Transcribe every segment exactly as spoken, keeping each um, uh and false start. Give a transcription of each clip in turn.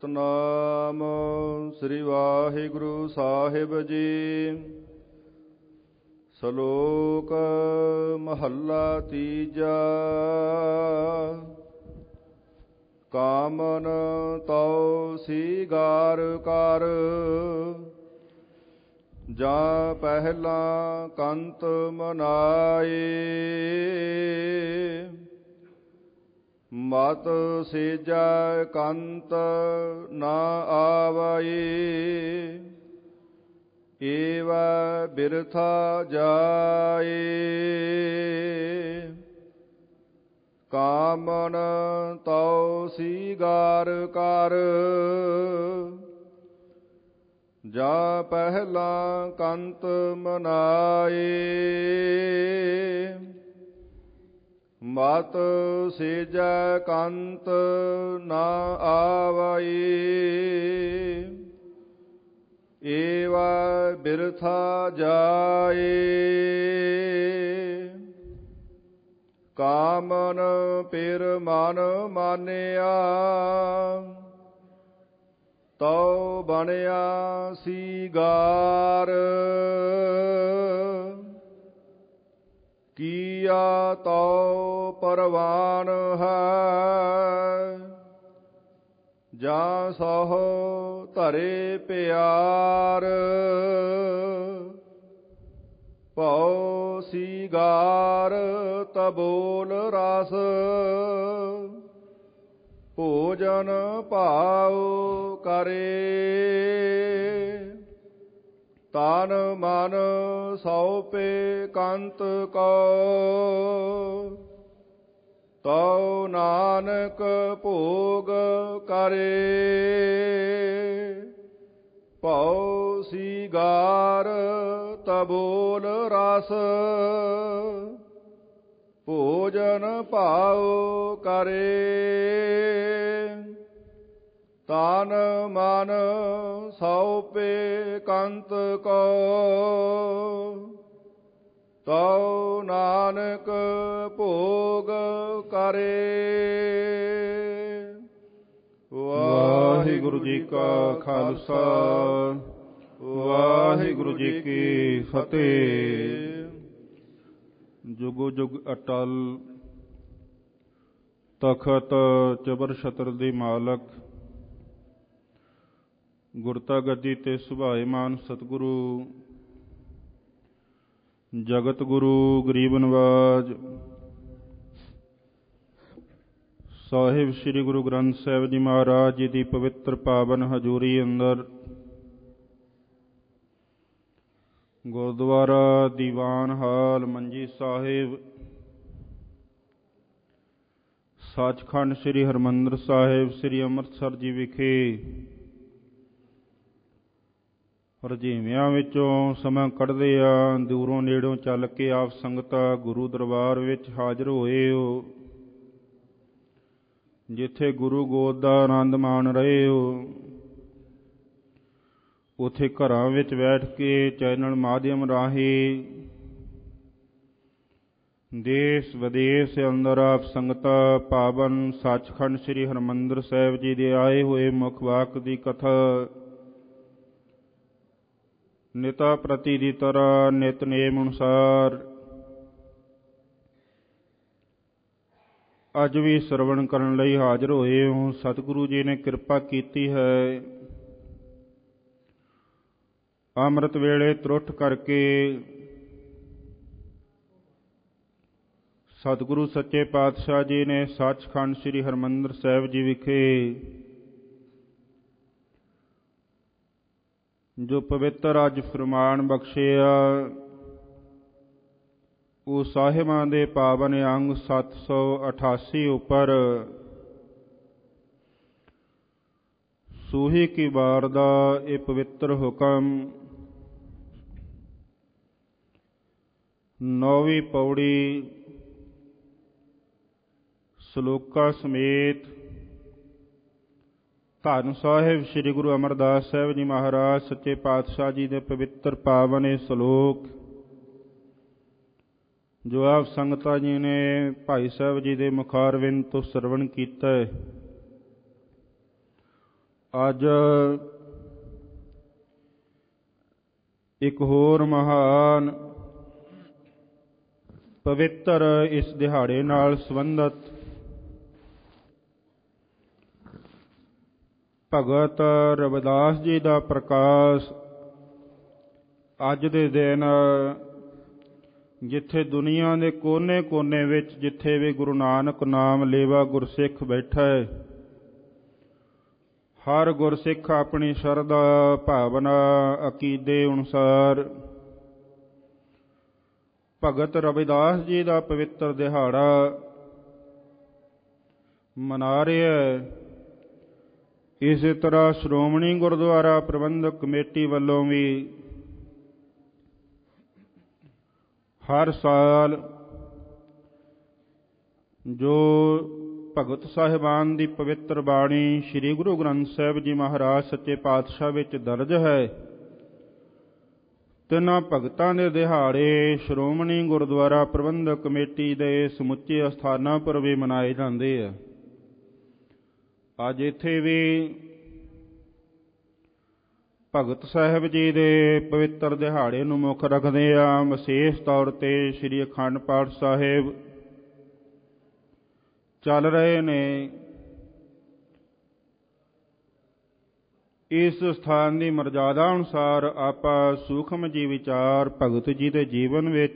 ਸਤਿਨਾਮ ਸ੍ਰੀ ਵਾਹਿਗੁਰੂ ਸਾਹਿਬ ਜੀ। ਸ਼ਲੋਕ ਮਹੱਲਾ ਤੀਜਾ। ਕਾਮਨ ਤਉ ਸੀਗਾਰ ਕਰ, ਜਾਂ ਪਹਿਲਾਂ ਕੰਤ ਮਨਾਏ। ਮਤ ਸੇਜੈ ਕੰਤ ਨਾ ਆਵਈ, ਏਵੈ ਬਿਰਥਾ ਜਾਏ। ਕਾਮਨ ਤਉ ਸੀਗਾਰ ਕਰ, ਜਾਂ ਪਹਿਲਾਂ ਕੰਤ ਮਨਾਏ। ਮਤ ਸੇਜੈ ਕੰਤ ਨਾ ਆਵਈ, ਏਵੈ ਬਿਰਥਾ ਜਾਏ। ਕਾਮਨ ਪਿਰ ਮਨ ਮਾਨਿਆ, ਤਉ ਬਣਿਆ ਸੀਗਾਰ। ਕੀਆ ਤਉ ਪਰਵਾਨ ਹੈ, ਜਾਂ ਸਹੁ ਧਰੇ ਪਿਆਰ। ਭਉ ਸੀਗਾਰ ਤਬੋਲ ਰਸ, ਭੋਜਨ ਭਾਉ ਕਰੇ। ਤਨ ਮਨ ਸਉਪੇ ਕੰਤ ਕੋ, ਤਉ ਨਾਨਕ ਭੋਗ ਕਰੇ। ਭਉ ਸੀਗਾਰ ਤਬੋਲ ਰਸ, ਭੋਜਨ ਭਾਉ ਕਰੇ। ਤਨ ਮਨ ਸਉਪੇ ਕੰਤ ਕੋ, ਤਉ ਨਾਨਕ ਭੋਗ ਕਰੇ। ਵਾਹਿਗੁਰੂ ਜੀ ਕਾ ਖਾਲਸਾ, ਵਾਹਿਗੁਰੂ ਜੀ ਕੀ ਫਤਿਹ। ਜੁਗੋ ਜੁਗ ਅਟਲ ਤਖਤ ਚਬਰ ਛਤਰ ਦੀ ਮਾਲਕ, ਗੁਰਤਾ ਗੱਦੀ ਤੇ ਸੁਭਾਏਮਾਨ ਸਤਿਗੁਰੂ ਜਗਤ ਗੁਰੂ ਗਰੀਬ ਨਵਾਜ ਸਾਹਿਬ ਸ੍ਰੀ ਗੁਰੂ ਗ੍ਰੰਥ ਸਾਹਿਬ ਜੀ ਮਹਾਰਾਜ ਜੀ ਦੀ ਪਵਿੱਤਰ ਪਾਵਨ ਹਜ਼ੂਰੀ ਅੰਦਰ ਗੁਰਦੁਆਰਾ ਦੀਵਾਨ ਹਾਲ ਮੰਜੀ ਸਾਹਿਬ, ਸੱਚਖੰਡ ਸ੍ਰੀ ਹਰਿਮੰਦਰ ਸਾਹਿਬ ਸ੍ਰੀ ਅੰਮ੍ਰਿਤਸਰ ਜੀ ਵਿਖੇ ਰਜੀਵਿਆਂ ਵਿੱਚੋਂ ਸਮਾਂ ਕੱਢਦੇ ਆ, ਦੂਰੋਂ ਨੇੜੋਂ ਚੱਲ ਕੇ ਆਪ ਸੰਗਤਾਂ ਗੁਰੂ ਦਰਬਾਰ ਵਿੱਚ ਹਾਜ਼ਰ ਹੋਏ ਹੋ। ਜਿੱਥੇ ਗੁਰੂ ਗੋਦ ਦਾ ਆਨੰਦ ਮਾਣ ਰਹੇ ਹੋ, ਉੱਥੇ ਘਰਾਂ ਵਿੱਚ ਬੈਠ ਕੇ ਚੈਨਲ ਮਾਧਿਅਮ ਰਾਹੀਂ ਦੇਸ਼ ਵਿਦੇਸ਼ ਅੰਦਰ ਆਪ ਸੰਗਤਾਂ ਪਾਵਨ ਸੱਚਖੰਡ ਸ੍ਰੀ ਹਰਿਮੰਦਰ ਸਾਹਿਬ ਜੀ ਦੇ ਆਏ ਹੋਏ ਮੁੱਖ ਵਾਕ ਦੀ ਕਥਾ ਨਿਤਾ ਪ੍ਰਤੀ ਦੀ ਤਰ੍ਹਾਂ ਨਿਤਨੇਮ ਅਨੁਸਾਰ ਅੱਜ ਵੀ ਸਰਵਣ ਕਰਨ ਲਈ ਹਾਜ਼ਰ ਹੋਏ ਹੋ। ਸਤਿਗੁਰੂ ਜੀ ਨੇ ਕਿਰਪਾ ਕੀਤੀ ਹੈ, ਅੰਮ੍ਰਿਤ ਵੇਲੇ ਤਰੁੱਠ ਕਰਕੇ ਸਤਿਗੁਰੂ ਸੱਚੇ ਪਾਤਸ਼ਾਹ ਜੀ ਨੇ ਸੱਚਖੰਡ ਸ੍ਰੀ ਹਰਿਮੰਦਰ ਸਾਹਿਬ ਜੀ ਵਿਖੇ ਜੋ ਪਵਿੱਤਰ ਅੱਜ ਫਰਮਾਨ ਬਖਸ਼ਿਆ, ਉਹ ਸਾਹਿਬਾਂ ਦੇ ਪਾਵਨ ਅੰਗ ਸੱਤ ਸੌ ਅਠਾਸੀ ਉੱਪਰ ਸੂਹੀ ਕੀ ਵਾਰ ਦਾ ਇਹ ਪਵਿੱਤਰ ਹੁਕਮ ਨੌਵੀਂ ਪੌੜੀ ਸਲੋਕਾ ਸਮੇਤ ਧੰਨ ਸਾਹਿਬ ਸ੍ਰੀ ਗੁਰੂ ਅਮਰਦਾਸ ਸਾਹਿਬ ਜੀ ਮਹਾਰਾਜ ਸੱਚੇ ਪਾਤਸ਼ਾਹ ਜੀ ਦੇ ਪਵਿੱਤਰ ਪਾਵਨ ਇਹ ਸਲੋਕ ਜੋ ਆਪ ਸੰਗਤਾਂ ਜੀ ਨੇ ਭਾਈ ਸਾਹਿਬ ਜੀ ਦੇ ਮੁਖਾਰਵਿੰਦ ਤੋਂ ਸਰਵਣ ਕੀਤਾ ਹੈ, ਅੱਜ ਇੱਕ ਹੋਰ ਮਹਾਨ ਪਵਿੱਤਰ ਇਸ ਦਿਹਾੜੇ ਨਾਲ ਸੰਬੰਧਿਤ ਭਗਤ ਰਵਿਦਾਸ ਜੀ ਦਾ ਪ੍ਰਕਾਸ਼ ਅੱਜ ਦੇ ਦਿਨ ਜਿੱਥੇ ਦੁਨੀਆ ਦੇ ਕੋਨੇ ਕੋਨੇ ਵਿੱਚ ਜਿੱਥੇ ਵੀ ਗੁਰੂ ਨਾਨਕ ਨਾਮ ਲੇਵਾ ਗੁਰਸਿੱਖ ਬੈਠਾ ਹੈ, ਹਰ ਗੁਰਸਿੱਖ ਆਪਣੀ ਸ਼ਰਧਾ ਭਾਵਨਾ ਅਕੀਦੇ ਅਨੁਸਾਰ ਭਗਤ ਰਵਿਦਾਸ ਜੀ ਦਾ ਪਵਿੱਤਰ ਦਿਹਾੜਾ ਮਨਾ ਰਿਹਾ ਹੈ। ਇਸੇ ਤਰ੍ਹਾਂ ਸ਼੍ਰੋਮਣੀ ਗੁਰਦੁਆਰਾ ਪ੍ਰਬੰਧਕ ਕਮੇਟੀ ਵੱਲੋਂ ਵੀ ਹਰ ਸਾਲ ਜੋ ਭਗਤ ਸਾਹਿਬਾਨ ਦੀ ਪਵਿੱਤਰ ਬਾਣੀ ਸ੍ਰੀ ਗੁਰੂ ਗ੍ਰੰਥ ਸਾਹਿਬ ਜੀ ਮਹਾਰਾਜ ਸੱਚੇ ਪਾਤਸ਼ਾਹ ਵਿੱਚ ਦਰਜ ਹੈ, ਤਿੰਨਾਂ ਭਗਤਾਂ ਦੇ ਦਿਹਾੜੇ ਸ਼੍ਰੋਮਣੀ ਗੁਰਦੁਆਰਾ ਪ੍ਰਬੰਧਕ ਕਮੇਟੀ ਦੇ ਸਮੁੱਚੇ ਅਸਥਾਨਾਂ ਪਰ ਵੀ ਮਨਾਏ ਜਾਂਦੇ ਆ। ਅੱਜ ਇੱਥੇ ਵੀ ਭਗਤ ਸਾਹਿਬ ਜੀ ਦੇ ਪਵਿੱਤਰ ਦਿਹਾੜੇ ਨੂੰ ਮੁੱਖ ਰੱਖਦੇ ਆ ਵਿਸ਼ੇਸ਼ ਤੌਰ ਤੇ ਸ੍ਰੀ ਅਖੰਡ ਪਾਠ ਸਾਹਿਬ ਚੱਲ ਰਹੇ ਨੇ। ਇਸ ਸਥਾਨ ਦੀ ਮਰਜ਼ਾਦਾ ਅਨੁਸਾਰ ਆਪਾਂ ਸੂਖਮ ਜੀ ਵਿਚਾਰ ਭਗਤ ਜੀ ਦੇ ਜੀਵਨ ਵਿੱਚ,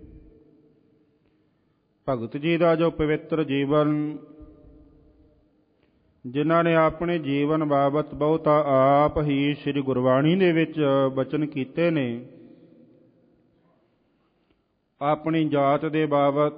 ਭਗਤ ਜੀ ਦਾ ਜੋ ਪਵਿੱਤਰ ਜੀਵਨ, ਜਿਨ੍ਹਾਂ ਨੇ ਆਪਣੇ ਜੀਵਨ ਬਾਬਤ ਬਹੁਤਾ ਆਪ ਹੀ ਸ੍ਰੀ ਗੁਰਬਾਣੀ ਦੇ ਵਿੱਚ ਬਚਨ ਕੀਤੇ ਨੇ, ਆਪਣੀ ਜਾਤ ਦੇ ਬਾਬਤ,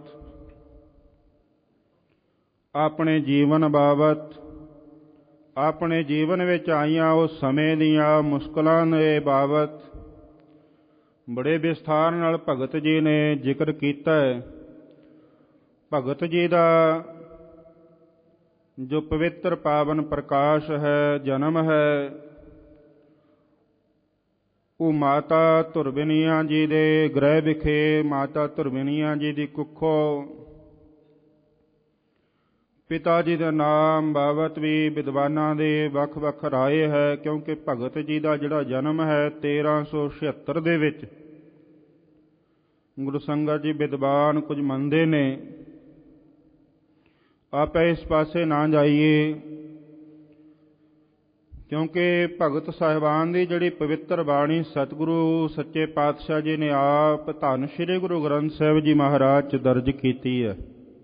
ਆਪਣੇ ਜੀਵਨ ਬਾਬਤ, ਆਪਣੇ ਜੀਵਨ ਵਿੱਚ ਆਈਆਂ ਉਸ ਸਮੇਂ ਦੀਆਂ ਮੁਸ਼ਕਲਾਂ ਦੇ ਬਾਬਤ ਬੜੇ ਵਿਸਥਾਰ ਨਾਲ ਭਗਤ ਜੀ ਨੇ ਜ਼ਿਕਰ ਕੀਤਾ ਹੈ। ਭਗਤ ਜੀ ਦਾ ਜੋ ਪਵਿੱਤਰ ਪਾਵਨ ਪ੍ਰਕਾਸ਼ ਹੈ, ਜਨਮ ਹੈ, ਉਹ ਮਾਤਾ ਧੁਰਬਿਨੀਆ ਜੀ ਦੇ ਗ੍ਰਹਿ ਵਿਖੇ ਮਾਤਾ ਧੁਰਬਿਨੀਆ ਜੀ ਦੀ ਕੁੱਖੋਂ ਪਿਤਾ ਜੀ ਦੇ ਨਾਮ ਬਾਬਤ ਵੀ ਵਿਦਵਾਨਾਂ ਦੇ ਵੱਖ ਵੱਖ ਰਾਏ ਹੈ, ਕਿਉਂਕਿ ਭਗਤ ਜੀ ਦਾ ਜਿਹੜਾ ਜਨਮ ਹੈ ਤੇਰਾਂ ਸੌ ਛਿਅੱਤਰ ਦੇ ਵਿੱਚ ਗੁਰੂ ਸੰਗਤ ਜੀ ਵਿਦਵਾਨ ਕੁਝ ਮੰਨਦੇ ਨੇ। ਆਪਾਂ ਇਸ ਪਾਸੇ ਨਾ ਜਾਈਏ, ਕਿਉਂਕਿ ਭਗਤ ਸਾਹਿਬਾਨ ਦੀ ਜਿਹੜੀ ਪਵਿੱਤਰ ਬਾਣੀ ਸਤਿਗੁਰੂ ਸੱਚੇ ਪਾਤਸ਼ਾਹ ਜੀ ਨੇ ਆਪ ਧੰਨ ਸ੍ਰੀ ਗੁਰੂ ਗ੍ਰੰਥ ਸਾਹਿਬ ਜੀ ਮਹਾਰਾਜ 'ਚ ਦਰਜ ਕੀਤੀ ਹੈ।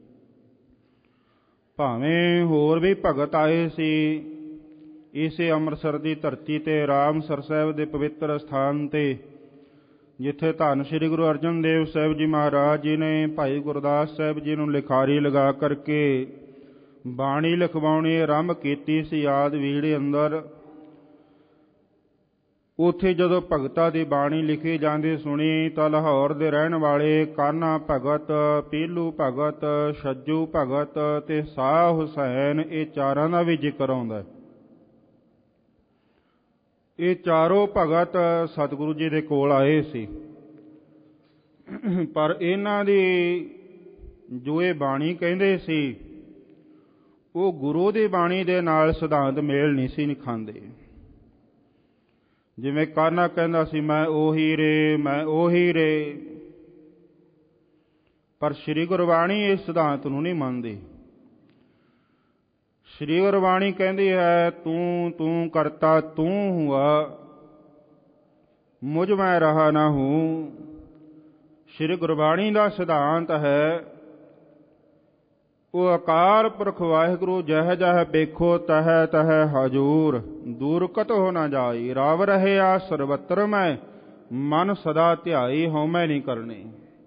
ਭਾਵੇਂ ਹੋਰ ਵੀ ਭਗਤ ਆਏ ਸੀ ਇਸੇ ਅੰਮ੍ਰਿਤਸਰ ਦੀ ਧਰਤੀ ਤੇ, ਰਾਮਸਰ ਸਾਹਿਬ ਦੇ ਪਵਿੱਤਰ ਸਥਾਨ ਤੇ, ਜਿੱਥੇ ਧੰਨ ਸ੍ਰੀ ਗੁਰੂ ਅਰਜਨ ਦੇਵ ਸਾਹਿਬ ਜੀ ਮਹਾਰਾਜ ਜੀ ਨੇ ਭਾਈ ਗੁਰਦਾਸ ਸਾਹਿਬ ਜੀ ਨੂੰ ਲਿਖਾਰੀ ਲਗਾ ਕਰਕੇ ਬਾਣੀ ਲਿਖਵਾਉਣੀ ਆਰੰਭ ਕੀਤੀ ਸੀ ਆਦਿ ਵੀੜੇ ਅੰਦਰ। ਉੱਥੇ ਜਦੋਂ ਭਗਤਾਂ ਦੀ ਬਾਣੀ ਲਿਖੀ ਜਾਂਦੀ ਸੁਣੀ ਤਾਂ ਲਾਹੌਰ ਦੇ ਰਹਿਣ ਵਾਲੇ ਕਾਨਾ ਭਗਤ, ਪੀਲੂ ਭਗਤ, ਛੱਜੂ ਭਗਤ ਤੇ ਸ਼ਾਹ ਹੁਸੈਨ, ਇਹ ਚਾਰਾਂ ਦਾ ਵੀ ਜ਼ਿਕਰ ਆਉਂਦਾ। ਇਹ ਚਾਰੋਂ ਭਗਤ ਸਤਿਗੁਰੂ ਜੀ ਦੇ ਕੋਲ ਆਏ ਸੀ, ਪਰ ਇਹਨਾਂ ਦੀ ਜੋ ਇਹ ਬਾਣੀ ਕਹਿੰਦੇ ਸੀ ਉਹ ਗੁਰੂ ਦੀ ਬਾਣੀ ਦੇ ਨਾਲ ਸਿਧਾਂਤ ਮੇਲ ਨਹੀਂ ਸੀ ਖਾਂਦੇ। ਜਿਵੇਂ ਕਾਨਾ ਕਹਿੰਦਾ ਸੀ ਮੈਂ ਉਹੀ ਰੇ, ਮੈਂ ਉਹੀ ਰੇ, ਪਰ ਸ੍ਰੀ ਗੁਰਬਾਣੀ ਇਸ ਸਿਧਾਂਤ ਨੂੰ ਨਹੀਂ ਮੰਨਦੀ। ਸ੍ਰੀ ਗੁਰਬਾਣੀ ਕਹਿੰਦੀ ਹੈ ਤੂੰ ਤੂੰ ਕਰਤਾ ਤੂੰ ਹੁਆ, ਮੁਝ ਮੈਂ ਰਹਾ ਨਾ ਹੂੰ। ਸ੍ਰੀ ਗੁਰਬਾਣੀ ਦਾ ਸਿਧਾਂਤ ਹੈ ਉਹ ਅਕਾਲ ਪੁਰਖ ਵਾਹਿਗੁਰੂ ਜਹ ਜਹ ਵੇਖੋ ਤਹ ਤਹ ਹਜੂਰ, ਦੂਰ ਕਤੋ ਨਾ ਜਾਈ, ਰਾਵ ਰਹਿਆ ਸਰਬੱਤਰ ਮੈਂ, ਮਨ ਸਦਾ ਧਿਆਈ, ਹਉਮੈ ਨਹੀਂ ਕਰਨੀ।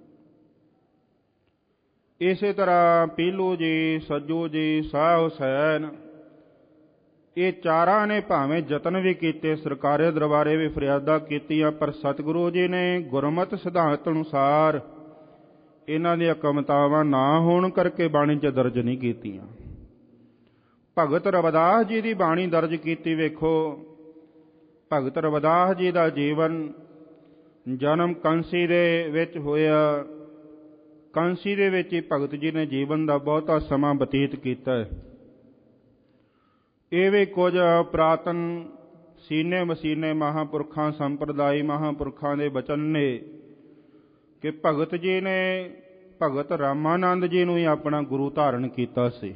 ਇਸੇ ਤਰ੍ਹਾਂ ਪੀਲੂ ਜੀ, ਸੱਜੂ ਜੀ, ਸ਼ਾਹ ਹੁਸੈਨ, ਇਹ ਚਾਰਾਂ ਨੇ ਭਾਵੇਂ ਯਤਨ ਵੀ ਕੀਤੇ, ਸਰਕਾਰੀ ਦਰਬਾਰੇ ਵੀ ਫਰਿਆਦਾਂ ਕੀਤੀਆਂ, ਪਰ ਸਤਿਗੁਰੂ ਜੀ ਨੇ ਗੁਰਮਤਿ ਸਿਧਾਂਤ ਅਨੁਸਾਰ ਇਹਨਾਂ ਦੀਆਂ ਕਮਤਾਵਾਂ ਨਾ ਹੋਣ ਕਰਕੇ ਬਾਣੀ 'ਚ ਦਰਜ ਨਹੀਂ ਕੀਤੀਆਂ। ਭਗਤ ਰਵਿਦਾਸ ਜੀ ਦੀ ਬਾਣੀ ਦਰਜ ਕੀਤੀ। ਵੇਖੋ ਭਗਤ ਰਵਿਦਾਸ ਜੀ ਦਾ ਜੀਵਨ, ਜਨਮ ਕੰਸੀ ਦੇ ਵਿੱਚ ਹੋਇਆ। ਕਾਂਸੀ ਦੇ ਵਿੱਚ ਹੀ ਭਗਤ ਜੀ ਨੇ ਜੀਵਨ ਦਾ ਬਹੁਤਾ ਸਮਾਂ ਬਤੀਤ ਕੀਤਾ ਹੈ। ਇਹ ਵੀ ਕੁਝ ਪ੍ਰਾਤਨ ਸੀਨੇ ਮਸੀਨੇ ਮਹਾਂਪੁਰਖਾਂ ਸੰਪਰਦਾਇ ਮਹਾਂਪੁਰਖਾਂ ਦੇ ਬਚਨ ਨੇ ਕਿ ਭਗਤ ਜੀ ਨੇ ਭਗਤ ਰਾਮਾਨੰਦ ਜੀ ਨੂੰ ਹੀ ਆਪਣਾ ਗੁਰੂ ਧਾਰਨ ਕੀਤਾ ਸੀ।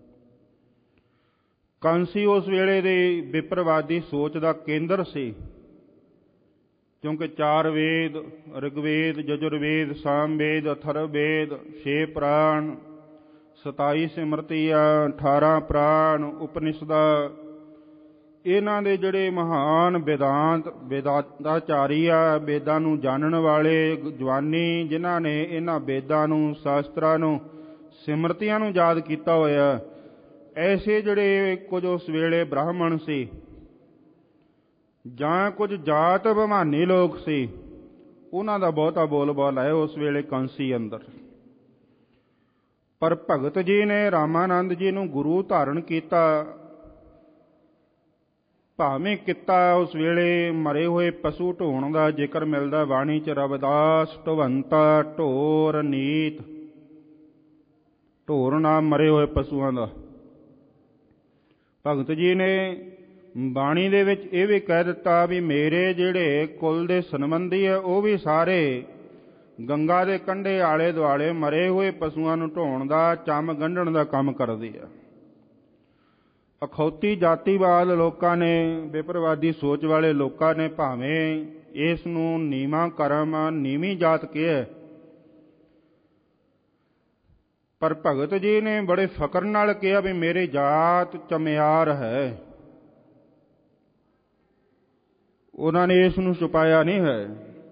ਕਾਂਸੀ ਉਸ ਵੇਲੇ ਦੀ ਵਿਪਰਵਾਦੀ ਸੋਚ ਦਾ ਕੇਂਦਰ ਸੀ, ਕਿਉਂਕਿ ਚਾਰ ਵੇਦ ਰਿਗਵੇਦ ਯਜੁਰਵੇਦ ਸਾਮਵੇਦ ਅਥਰਵਵੇਦ ਛੇ ਪ੍ਰਾਣ ਸਤਾਈ ਸਿਮਰਤੀਆਂ ਅਠਾਰਾਂ ਪ੍ਰਾਣ ਉਪਨਿਸ਼ਦਾਂ, ਇਹਨਾਂ ਦੇ ਜਿਹੜੇ ਮਹਾਨ ਵੇਦਾਂਤ ਵੇਦਾਂਤਾਚਾਰੀ ਆ, ਵੇਦਾਂ ਨੂੰ ਜਾਣਨ ਵਾਲੇ ਜਵਾਨੀ, ਜਿਨ੍ਹਾਂ ਨੇ ਇਹਨਾਂ ਵੇਦਾਂ ਨੂੰ ਸ਼ਾਸਤਰਾਂ ਨੂੰ ਸਿਮਰਤੀਆਂ ਨੂੰ ਯਾਦ ਕੀਤਾ ਹੋਇਆ, ਐਸੇ ਜਿਹੜੇ ਕੁਝ ਉਸ ਵੇਲੇ ਬ੍ਰਾਹਮਣ ਸੀ ਜਾਂ ਕੁਝ ਜਾਤ ਅਭਿਮਾਨੀ ਲੋਕ ਸੀ, ਉਹਨਾਂ ਦਾ ਬਹੁਤਾ ਬੋਲਬਾਲ ਹੈ ਉਸ ਵੇਲੇ ਕਾਂਸੀ ਅੰਦਰ। ਪਰ ਭਗਤ ਜੀ ਨੇ ਰਾਮਾਨੰਦ ਜੀ ਨੂੰ ਗੁਰੂ ਧਾਰਨ ਕੀਤਾ। ਭਾਵੇਂ ਕੀਤਾ ਉਸ ਵੇਲੇ ਮਰੇ ਹੋਏ ਪਸ਼ੂ ਢੋਣ ਦਾ ਜ਼ਿਕਰ ਮਿਲਦਾ ਬਾਣੀ ਚ, ਰਵਿਦਾਸ ਢਵੰਤਾ ਢੋਰ ਨੀਤ, ਢੋਰ ਨਾਮ ਮਰੇ ਹੋਏ ਪਸ਼ੂਆਂ ਦਾ। ਭਗਤ ਜੀ ਨੇ ਬਾਣੀ ਦੇ ਵਿੱਚ ਇਹ ਵੀ ਕਹਿ ਦਿੱਤਾ ਵੀ ਮੇਰੇ ਜਿਹੜੇ ਕੁਲ ਦੇ ਸੰਬੰਧੀ ਆ ਉਹ ਵੀ ਸਾਰੇ ਗੰਗਾ ਦੇ ਕੰਢੇ ਆਲੇ ਦੁਆਲੇ ਮਰੇ ਹੋਏ ਪਸ਼ੂਆਂ ਨੂੰ ਢੋਣ ਦਾ, ਚੰਮ ਗੰਢਣ ਦਾ ਕੰਮ ਕਰਦੇ ਆ। ਅਖੌਤੀ ਜਾਤੀਵਾਦ ਲੋਕਾਂ ਨੇ, ਵਿਪਰਵਾਦੀ ਸੋਚ ਵਾਲੇ ਲੋਕਾਂ ਨੇ ਭਾਵੇਂ ਇਸ ਨੂੰ ਨੀਵਾਂ ਕਰਮ ਨੀਵੀਂ ਜਾਤ ਕਿਹਾ, ਪਰ ਭਗਤ ਜੀ ਨੇ ਬੜੇ ਫਕਰ ਨਾਲ ਕਿਹਾ ਵੀ ਮੇਰੀ ਜਾਤ ਚਮਿਆਰ ਹੈ। ਉਹਨਾਂ ਨੇ ਇਸ ਨੂੰ ਛੁਪਾਇਆ ਨਹੀਂ ਹੈ।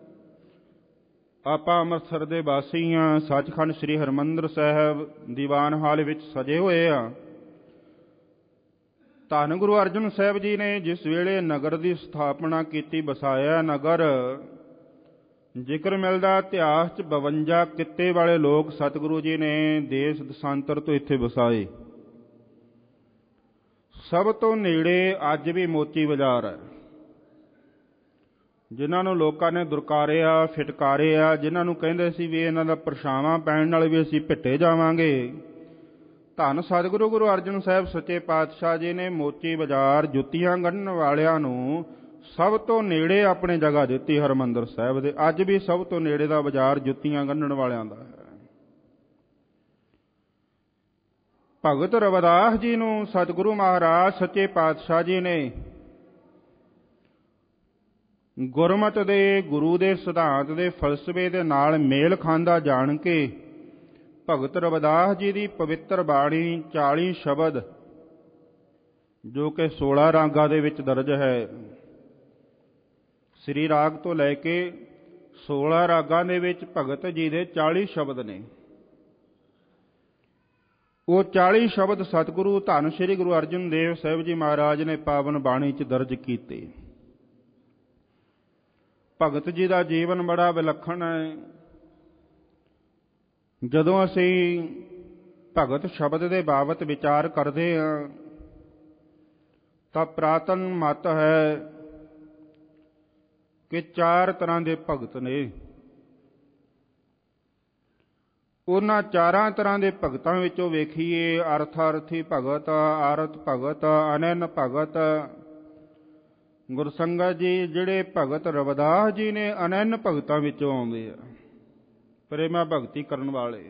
ਆਪਾਂ ਅੰਮ੍ਰਿਤਸਰ ਦੇ ਵਾਸੀ ਹਾਂ, ਸੱਚਖੰਡ ਸ੍ਰੀ ਹਰਿਮੰਦਰ ਸਾਹਿਬ ਦੀਵਾਨ ਹਾਲ ਵਿੱਚ ਸਜੇ ਹੋਏ ਆ। ਧੰਨ ਗੁਰੂ ਅਰਜਨ ਸਾਹਿਬ ਜੀ ਨੇ ਜਿਸ ਵੇਲੇ ਨਗਰ ਦੀ ਸਥਾਪਨਾ ਕੀਤੀ, ਵਸਾਇਆ ਨਗਰ, ਜ਼ਿਕਰ ਮਿਲਦਾ ਇਤਿਹਾਸ ਚ ਬਵੰਜਾ ਕਿੱਤੇ ਵਾਲੇ ਲੋਕ ਸਤਿਗੁਰੂ ਜੀ ਨੇ ਦੇਸ਼ ਦਸਾਂਤਰ ਤੋਂ ਇੱਥੇ ਵਸਾਏ। ਸਭ ਤੋਂ ਨੇੜੇ ਅੱਜ ਵੀ ਮੋਚੀ ਬਾਜ਼ਾਰ ਹੈ, ਜਿਨ੍ਹਾਂ ਨੂੰ ਲੋਕਾਂ ਨੇ ਦੁਰਕਾਰਿਆ ਫਿਟਕਾਰਿਆ, ਜਿਨ੍ਹਾਂ ਨੂੰ ਕਹਿੰਦੇ ਸੀ ਵੀ ਇਹਨਾਂ ਦਾ ਪਰਛਾਵਾਂ ਪੈਣ ਨਾਲ ਵੀ ਅਸੀਂ ਭਿੱਟੇ ਜਾਵਾਂਗੇ। ਧੰਨ ਸਤਿਗੁਰੂ ਗੁਰੂ ਅਰਜਨ ਸਾਹਿਬ ਸੱਚੇ ਪਾਤਸ਼ਾਹ ਜੀ ਨੇ ਮੋਚੀ ਬਾਜ਼ਾਰ ਜੁੱਤੀਆਂ ਗੰਢਣ ਵਾਲਿਆਂ ਨੂੰ ਸਭ ਤੋਂ ਨੇੜੇ ਆਪਣੀ ਜਗ੍ਹਾ ਦਿੱਤੀ ਹਰਿਮੰਦਰ ਸਾਹਿਬ ਦੇ। ਅੱਜ ਵੀ ਸਭ ਤੋਂ ਨੇੜੇ ਦਾ ਬਾਜ਼ਾਰ ਜੁੱਤੀਆਂ ਗੰਢਣ ਵਾਲਿਆਂ ਦਾ ਹੈ। ਭਗਤ ਰਵਿਦਾਸ ਜੀ ਨੂੰ ਸਤਿਗੁਰੂ ਮਹਾਰਾਜ ਸੱਚੇ ਪਾਤਸ਼ਾਹ ਜੀ ਨੇ ਗੁਰਮਤ ਦੇ ਗੁਰੂ ਦੇ ਸਿਧਾਂਤ ਦੇ ਫਲਸਫੇ ਦੇ ਨਾਲ ਮੇਲ ਖਾਂਦਾ ਜਾਣ ਕੇ ਭਗਤ ਰਵਿਦਾਸ ਜੀ ਦੀ ਪਵਿੱਤਰ ਬਾਣੀ ਚਾਲੀ ਸ਼ਬਦ, ਜੋ ਕਿ ਸੋਲਾਂ ਰਾਗਾਂ ਦੇ ਵਿੱਚ ਦਰਜ ਹੈ, ਸ੍ਰੀ ਰਾਗ ਤੋਂ ਲੈ ਕੇ ਸੋਲਾਂ ਰਾਗਾਂ ਦੇ ਵਿੱਚ ਭਗਤ ਜੀ ਦੇ ਚਾਲੀ ਸ਼ਬਦ ਨੇ। ਉਹ ਚਾਲੀ ਸ਼ਬਦ ਸਤਿਗੁਰੂ ਧੰਨ ਸ੍ਰੀ ਗੁਰੂ ਅਰਜਨ ਦੇਵ ਸਾਹਿਬ ਜੀ ਮਹਾਰਾਜ ਨੇ ਪਾਵਨ ਬਾਣੀ ਚ ਦਰਜ ਕੀਤੇ। ਭਗਤ ਜੀ ਦਾ ਜੀਵਨ ਬੜਾ ਵਿਲੱਖਣ ਹੈ। ਜਦੋਂ ਅਸੀਂ ਭਗਤ ਸ਼ਬਦ ਦੇ ਬਾਬਤ ਵਿਚਾਰ ਕਰਦੇ ਹਾਂ ਤਾਂ ਪ੍ਰਾਤਨ ਮਤ ਹੈ ਕਿ ਚਾਰ ਤਰ੍ਹਾਂ ਦੇ ਭਗਤ ਨੇ। ਉਹਨਾਂ ਚਾਰਾਂ ਤਰ੍ਹਾਂ ਦੇ ਭਗਤਾਂ ਵਿੱਚੋਂ ਵੇਖੀਏ, ਅਰਥਾਰਥੀ ਭਗਤ, ਆਰਤ ਭਗਤ, ਅਨੰਨ ਭਗਤ। ਗੁਰਸੰਗਤ ਜੀ ਜਿਹੜੇ ਭਗਤ ਰਵਿਦਾਸ ਜੀ ਨੇ ਅਨੰਨ ਭਗਤਾਂ ਵਿੱਚੋਂ ਆਉਂਦੇ ਆ, ਪ੍ਰੇਮਾ ਭਗਤੀ ਕਰਨ ਵਾਲੇ।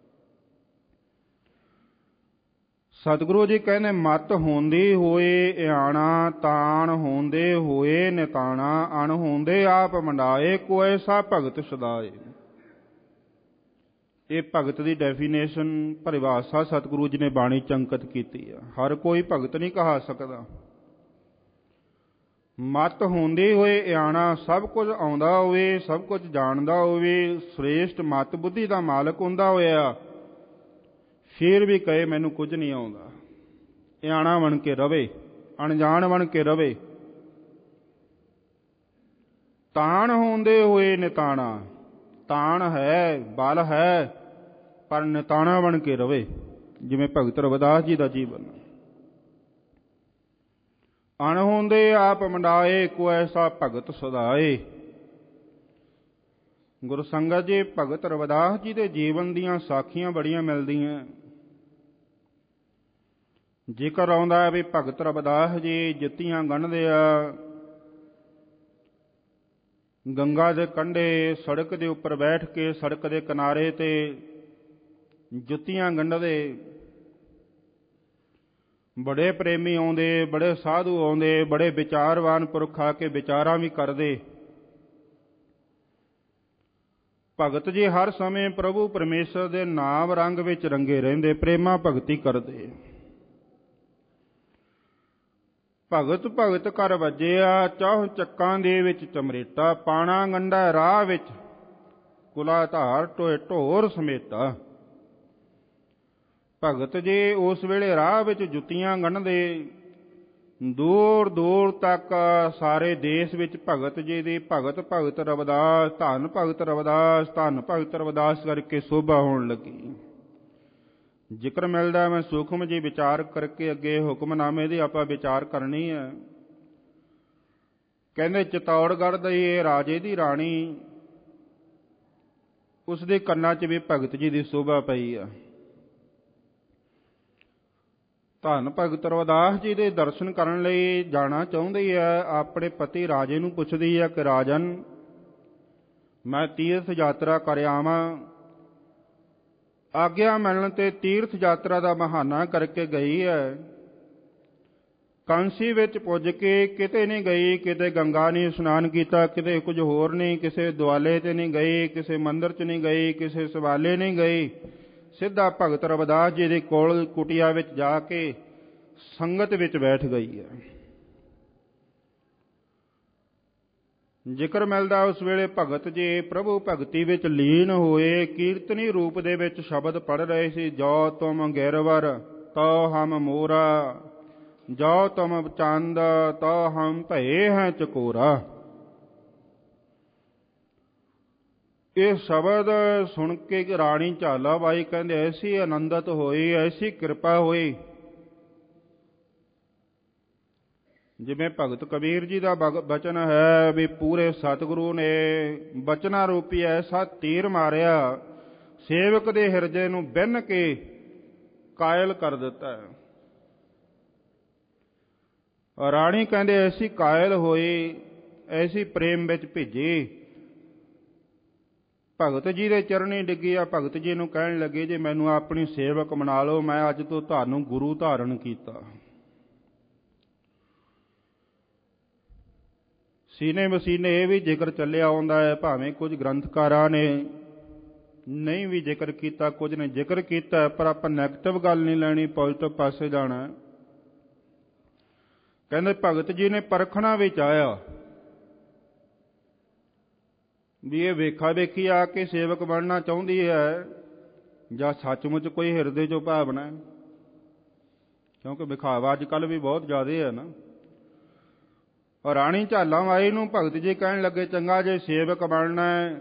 ਸਤਿਗੁਰੂ ਜੀ ਕਹਿੰਦੇ ਮਤ ਹੁੰਦੀ ਹੋਏ ਇਆਣਾ, ਤਾਣ ਹੁੰਦੇ ਹੋਏ ਨਿਤਾਣਾ, ਅਣ ਹੁੰਦੇ ਆਪ ਮੰਡਾਏ, ਕੋਈ ਐਸਾ ਭਗਤ ਸਦਾਏ। ਇਹ ਭਗਤ ਦੀ ਡੈਫੀਨੇਸ਼ਨ ਪਰਿਭਾਸ਼ਾ ਸਤਿਗੁਰੂ ਜੀ ਨੇ ਬਾਣੀ ਚ ਅੰਕਿਤ ਕੀਤੀ ਆ। ਹਰ ਕੋਈ ਭਗਤ ਨਹੀਂ ਕਹਾ ਸਕਦਾ। ਮਤ ਹੁੰਦੇ ਹੋਏ ਇਆਣਾ, ਸਭ ਕੁਝ ਆਉਂਦਾ ਹੋਵੇ, ਸਭ ਕੁਝ ਜਾਣਦਾ ਹੋਵੇ, ਸ੍ਰੇਸ਼ਟ ਮਤ ਬੁੱਧੀ ਦਾ ਮਾਲਕ ਹੁੰਦਾ ਹੋਇਆ, ਫਿਰ ਵੀ ਕਹੇ ਮੈਨੂੰ ਕੁਝ ਨਹੀਂ ਆਉਂਦਾ। ਇਆਣਾ ਬਣ ਕੇ ਰਵੇ, ਅਣਜਾਣ ਬਣ ਕੇ ਰਵੇ। ਤਾਣ ਹੁੰਦੇ ਹੋਏ ਨਿਤਾਣਾ, ਤਾਣ ਹੈ, ਬਲ ਹੈ, ਪਰ ਨਿਤਾਣਾ ਬਣ ਕੇ ਰਵੇ, ਜਿਵੇਂ ਭਗਤ ਰਵਿਦਾਸ ਜੀ ਦਾ ਜੀਵਨ। ਅਣ ਹੁੰਦੇ ਆਪ ਮੰਡਾਏ, ਕੋ ਐਸਾ ਭਗਤ ਸਦਾਏ। ਗੁਰੂ ਸੰਗਤ ਜੀ, ਭਗਤ ਰਵਿਦਾਸ ਜੀ ਦੇ ਜੀਵਨ ਦੀਆਂ ਸਾਖੀਆਂ ਬੜੀਆਂ ਮਿਲਦੀਆਂ। ਜ਼ਿਕਰ ਆਉਂਦਾ ਵੀ ਭਗਤ ਰਵਿਦਾਸ ਜੀ ਜੁੱਤੀਆਂ ਗੰਢਦੇ ਆ, ਗੰਗਾ ਦੇ ਕੰਢੇ ਸੜਕ ਦੇ ਉੱਪਰ ਬੈਠ ਕੇ ਸੜਕ ਦੇ ਕਿਨਾਰੇ ਤੇ ਜੁੱਤੀਆਂ ਗੰਢਦੇ। ਬੜੇ ਪ੍ਰੇਮੀ ਆਉਂਦੇ, ਬੜੇ ਸਾਧੂ ਆਉਂਦੇ, ਬੜੇ ਵਿਚਾਰਵਾਨ ਪੁਰਖ ਆ ਕੇ ਵਿਚਾਰਾਂ ਵੀ ਕਰਦੇ। ਭਗਤ ਜੀ ਹਰ ਸਮੇਂ ਪ੍ਰਭੂ ਪਰਮੇਸ਼ਰ ਦੇ ਨਾਮ ਰੰਗ ਵਿੱਚ ਰੰਗੇ ਰਹਿੰਦੇ, ਪ੍ਰੇਮਾ ਭਗਤੀ ਕਰਦੇ। ਭਗਤ ਭਗਤ ਕਰ ਵੱਜਿਆ, ਚੌਹ ਚੱਕਾਂ ਦੇ ਵਿੱਚ ਚਮਰੇਟਾ, ਪਾਣਾ ਗੰਢਾ ਰਾਹ ਵਿੱਚ ਕੁਲਾ ਧਾਰ ਟੋਏ ਢੋਰ ਸਮੇਟਾ। ਭਗਤ ਜੀ ਉਸ ਵੇਲੇ ਰਾਹ ਵਿੱਚ ਜੁੱਤੀਆਂ ਗੰਢਦੇ। ਦੂਰ ਦੂਰ ਤੱਕ ਸਾਰੇ ਦੇਸ਼ ਵਿੱਚ ਭਗਤ ਜੀ ਦੀ ਭਗਤ ਭਗਤ ਰਵਿਦਾਸ, ਧੰਨ ਭਗਤ ਰਵਿਦਾਸ, ਧੰਨ ਭਗਤ ਰਵਿਦਾਸ ਕਰਕੇ ਸੋਭਾ ਹੋਣ ਲੱਗੀ। ਜ਼ਿਕਰ ਮਿਲਦਾ, ਮੈਂ ਸੂਖਮ ਜੀ ਵਿਚਾਰ ਕਰਕੇ ਅੱਗੇ ਹੁਕਮਨਾਮੇ ਦੀ ਆਪਾਂ ਵਿਚਾਰ ਕਰਨੀ ਹੈ। ਕਹਿੰਦੇ ਚਿਤੌੜਗੜ੍ਹ ਦੀ ਇਹ ਰਾਜੇ ਦੀ ਰਾਣੀ, ਉਸਦੇ ਕੰਨਾਂ 'ਚ ਵੀ ਭਗਤ ਜੀ ਦੀ ਸੋਭਾ ਪਈ ਆ। ਧੰਨ ਭਗਤ ਰਵਿਦਾਸ ਜੀ ਦੇ ਦਰਸ਼ਨ ਕਰਨ ਲਈ ਜਾਣਾ ਚਾਹੁੰਦੀ ਹੈ। ਆਪਣੇ ਪਤੀ ਰਾਜੇ ਨੂੰ ਪੁੱਛਦੀ ਹੈ ਕਿ ਰਾਜਨ, ਮੈਂ ਤੀਰਥ ਯਾਤਰਾ ਕਰ ਆਵਾਂ। ਆਗਿਆ ਮਿਲਣ ਤੇ ਤੀਰਥ ਯਾਤਰਾ ਦਾ ਬਹਾਨਾ ਕਰਕੇ ਗਈ ਹੈ। ਕਾਂਸੀ ਵਿੱਚ ਪੁੱਜ ਕੇ ਕਿਤੇ ਨਹੀਂ ਗਈ, ਕਿਤੇ ਗੰਗਾ ਨਹੀਂ ਇਸ਼ਨਾਨ ਕੀਤਾ, ਕਿਤੇ ਕੁਝ ਹੋਰ ਨਹੀਂ, ਕਿਸੇ ਦੁਆਲੇ 'ਤੇ ਨਹੀਂ ਗਈ, ਕਿਸੇ ਮੰਦਿਰ 'ਚ ਨਹੀਂ ਗਈ, ਕਿਸੇ ਸਵਾਲੇ ਨਹੀਂ ਗਈ। ਸਿੱਧਾ ਭਗਤ ਰਵਿਦਾਸ ਜੀ ਦੇ ਕੋਲ ਕੁਟੀਆ ਵਿੱਚ ਜਾ ਕੇ ਸੰਗਤ ਵਿੱਚ ਬੈਠ ਗਈ ਹੈ। ਜ਼ਿਕਰ ਮਿਲਦਾ ਉਸ ਵੇਲੇ ਭਗਤ ਜੀ ਪ੍ਰਭੂ ਭਗਤੀ ਵਿੱਚ ਲੀਨ ਹੋਏ, ਕੀਰਤਨੀ ਰੂਪ ਦੇ ਵਿੱਚ ਸ਼ਬਦ ਪੜ੍ਹ ਰਹੇ ਸੀ। ਜੋ ਤੁਮ ਗਿਰਵਰ ਤੋ ਹਮ ਮੋਰਾ, ਜੋ ਤੁਮ ਚੰਦ ਤੋ ਹਮ ਭਏ ਹੈ ਚਕੋਰਾ। ਇਹ ਸ਼ਬਦ ਸੁਣ ਕੇ ਰਾਣੀ ਝਾਲਾ ਬਾਈ ਕਹਿੰਦੇ ਐਸੀ ਆਨੰਦਿਤ ਹੋਈ, ਐਸੀ ਕਿਰਪਾ ਹੋਈ, ਜਿਵੇਂ ਭਗਤ ਕਬੀਰ ਜੀ ਦਾ ਬਚਨ ਹੈ ਵੀ ਪੂਰੇ ਸਤਿਗੁਰੂ ਨੇ ਬਚਨਾਂ ਰੂਪੀ ਐਸਾ ਤੀਰ ਮਾਰਿਆ, ਸੇਵਕ ਦੇ ਹਿਰਦੇ ਨੂੰ ਬਿੰਨ ਕੇ ਕਾਇਲ ਕਰ ਦਿੱਤਾ। ਰਾਣੀ ਕਹਿੰਦੇ ਐਸੀ ਕਾਇਲ ਹੋਈ, ਐਸੀ ਪ੍ਰੇਮ ਵਿੱਚ ਭਿੱਜੀ, ਭਗਤ ਜੀ ਦੇ ਚਰਨੀ ਡਿੱਗੀ ਆ। ਭਗਤ ਜੀ ਨੂੰ ਕਹਿਣ ਲੱਗੇ ਜੇ ਮੈਨੂੰ ਆਪਣੀ ਸੇਵਕ ਬਣਾ ਲਓ, ਮੈਂ ਅੱਜ ਤੋਂ ਤੁਹਾਨੂੰ ਗੁਰੂ ਧਾਰਨ ਕੀਤਾ। ਸੀਨੇ ਵਸੀਨੇ ਇਹ ਵੀ ਜ਼ਿਕਰ ਚੱਲਿਆ ਆਉਂਦਾ ਹੈ, ਭਾਵੇਂ ਕੁਝ ਗ੍ਰੰਥਕਾਰਾਂ ਨੇ ਨਹੀਂ ਵੀ ਜ਼ਿਕਰ ਕੀਤਾ, ਕੁਝ ਨੇ ਜ਼ਿਕਰ ਕੀਤਾ, ਪਰ ਆਪਾਂ ਨੈਗੇਟਿਵ ਗੱਲ ਨਹੀਂ ਲੈਣੀ, ਪੋਜ਼ਿਟਿਵ ਪਾਸੇ ਜਾਣਾ। ਕਹਿੰਦੇ ਭਗਤ ਜੀ ਨੇ ਪਰਖਣਾ ਵਿੱਚ ਆਇਆ ਵੀ ਇਹ ਵੇਖਾ ਵੇਖੀ ਆ ਕੇ ਸੇਵਕ ਬਣਨਾ ਚਾਹੁੰਦੀ ਹੈ ਜਾਂ ਸੱਚਮੁੱਚ ਕੋਈ ਹਿਰਦੇ 'ਚੋਂ ਭਾਵਨਾ ਹੈ, ਕਿਉਂਕਿ ਵਿਖਾਵਾ ਅੱਜ ਕੱਲ੍ਹ ਵੀ ਬਹੁਤ ਜ਼ਿਆਦਾ ਹੈ ਨਾ। ਰਾਣੀ ਝਾਲਾਂ ਮਾਈ ਨੂੰ ਭਗਤ ਜੀ ਕਹਿਣ ਲੱਗੇ ਚੰਗਾ ਜੇ ਸੇਵਕ ਬਣਨਾ ਹੈ,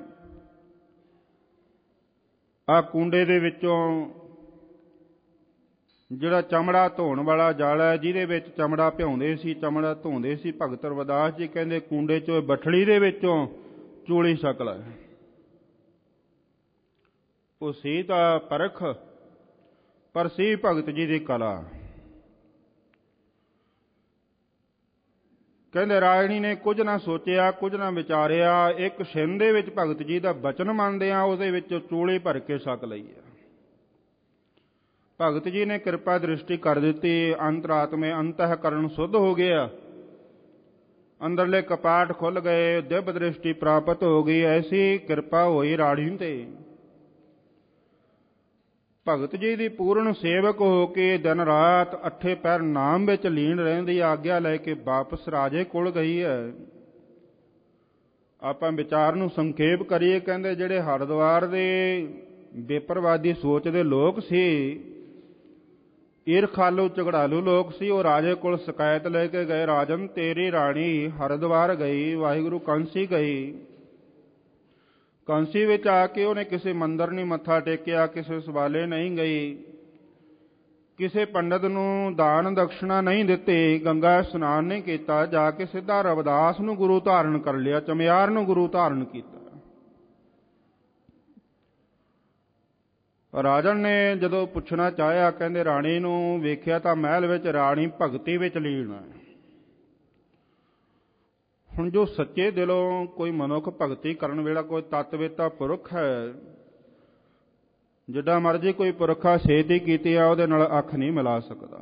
ਆਹ ਕੁੰਡੇ ਦੇ ਵਿੱਚੋਂ ਜਿਹੜਾ ਚਮੜਾ ਧੋਣ ਵਾਲਾ ਜਲ ਹੈ, ਜਿਹਦੇ ਵਿੱਚ ਚਮੜਾ ਭਿਉਂਦੇ ਸੀ, ਚਮੜਾ ਧੋਂਦੇ ਸੀ ਭਗਤ ਰਵਿਦਾਸ ਜੀ, ਕਹਿੰਦੇ ਕੁੰਡੇ 'ਚੋਂ ਬੱਠੜੀ ਦੇ ਵਿੱਚੋਂ ਚੂਲੀ ਸ਼ਕਲ ਹੈ। ਉਹ ਸੀ ਤਾਂ ਪਰਖ, ਪਰ ਸੀ ਭਗਤ ਜੀ ਦੀ ਕਲਾ। ਕਹਿੰਦੇ ਰਾਣੀ ਨੇ ਕੁਝ ਨਾ ਸੋਚਿਆ, ਕੁਝ ਨਾ ਵਿਚਾਰਿਆ, ਇੱਕ ਛਿਣ ਦੇ ਵਿੱਚ ਭਗਤ ਜੀ ਦਾ ਬਚਨ ਮੰਨਦੇ ਆ, ਉਹਦੇ ਵਿੱਚ ਚੂਲੀ ਭਰ ਕੇ ਛਕ ਲਈ ਹੈ। ਭਗਤ ਜੀ ਨੇ ਕਿਰਪਾ ਦ੍ਰਿਸ਼ਟੀ ਕਰ ਦਿੱਤੀ, ਅੰਤਰਾਤਮੇ ਅੰਤःਕਰਨ ਸ਼ੁੱਧ ਹੋ ਗਿਆ, ਅੰਦਰਲੇ ਕਪਾਟ ਖੁੱਲ ਗਏ, ਦਿਵ ਦ੍ਰਿਸ਼ਟੀ ਪ੍ਰਾਪਤ ਹੋ ਗਈ। ਐਸੀ ਕਿਰਪਾ ਹੋਈ ਰਾਣੀ ਤੇ। ਭਗਤ ਜੀ ਦੀ ਪੂਰਨ ਸੇਵਕ ਹੋ ਕੇ ਦਿਨ ਰਾਤ ਅੱਠੇ ਪਹਿਰ ਨਾਮ ਵਿੱਚ ਲੀਨ ਰਹਿੰਦੀ, ਆਗਿਆ ਲੈ ਕੇ ਵਾਪਸ ਰਾਜੇ ਕੋਲ ਗਈ ਹੈ। ਆਪਾਂ ਵਿਚਾਰ ਨੂੰ ਸੰਖੇਪ ਕਰੀਏ, ਕਹਿੰਦੇ ਜਿਹੜੇ ਹਰਿਦੁਆਰ ਦੇ ਬੇਪਰਵਾਦੀ ਸੋਚ ਦੇ ਲੋਕ ਸੀ, ਈਰਖਾਲੂ ਝਗੜਾਲੂ ਲੋਕ ਸੀ, ਉਹ ਰਾਜੇ ਕੋਲ ਸ਼ਿਕਾਇਤ ਲੈ ਕੇ ਗਏ, ਰਾਜਨ ਤੇਰੀ ਰਾਣੀ ਹਰਿਦੁਆਰ ਗਈ, ਵਾਹਿਗੁਰੂ ਕਾਂਸੀ ਗਈ, ਕਾਂਸੀ ਵਿੱਚ ਆ ਕੇ ਉਹਨੇ ਕਿਸੇ ਮੰਦਰ ਨਹੀਂ ਮੱਥਾ ਟੇਕਿਆ, ਕਿਸੇ ਸਵਾਲੇ ਨਹੀਂ ਗਈ, ਕਿਸੇ ਪੰਡਤ ਨੂੰ ਦਾਨ ਦਕਸ਼ਣਾ ਨਹੀਂ ਦਿੱਤੀ, ਗੰਗਾ ਇਸ਼ਨਾਨ ਨਹੀਂ ਕੀਤਾ, ਜਾ ਕੇ ਸਿੱਧਾ ਰਵਿਦਾਸ ਨੂੰ ਗੁਰੂ ਧਾਰਨ ਕਰ ਲਿਆ, ਚਮਿਆਰ ਨੂੰ ਗੁਰੂ ਧਾਰਨ ਕੀਤਾ। ਰਾਜਨ ਨੇ ਜਦੋਂ ਪੁੱਛਣਾ ਚਾਹਿਆ, ਕਹਿੰਦੇ ਰਾਣੀ ਨੂੰ ਵੇਖਿਆ ਤਾਂ ਮਹਿਲ ਵਿੱਚ ਰਾਣੀ ਭਗਤੀ ਵਿੱਚ ਲੀਨ ਹੈ। ਹੁਣ ਜੋ ਸੱਚੇ ਦਿਲੋਂ ਕੋਈ ਮਨੁੱਖ ਭਗਤੀ ਕਰਨ ਵੇਲਾ ਕੋਈ ਤਤਵੇਤਾ ਪੁਰਖ ਹੈ, ਜਿੱਡਾ ਮਰਜੀ ਕੋਈ ਪੁਰਖਾ ਸੇਧੀ ਕੀਤੀ ਆ, ਉਹਦੇ ਨਾਲ ਅੱਖ ਨਹੀਂ ਮਿਲਾ ਸਕਦਾ।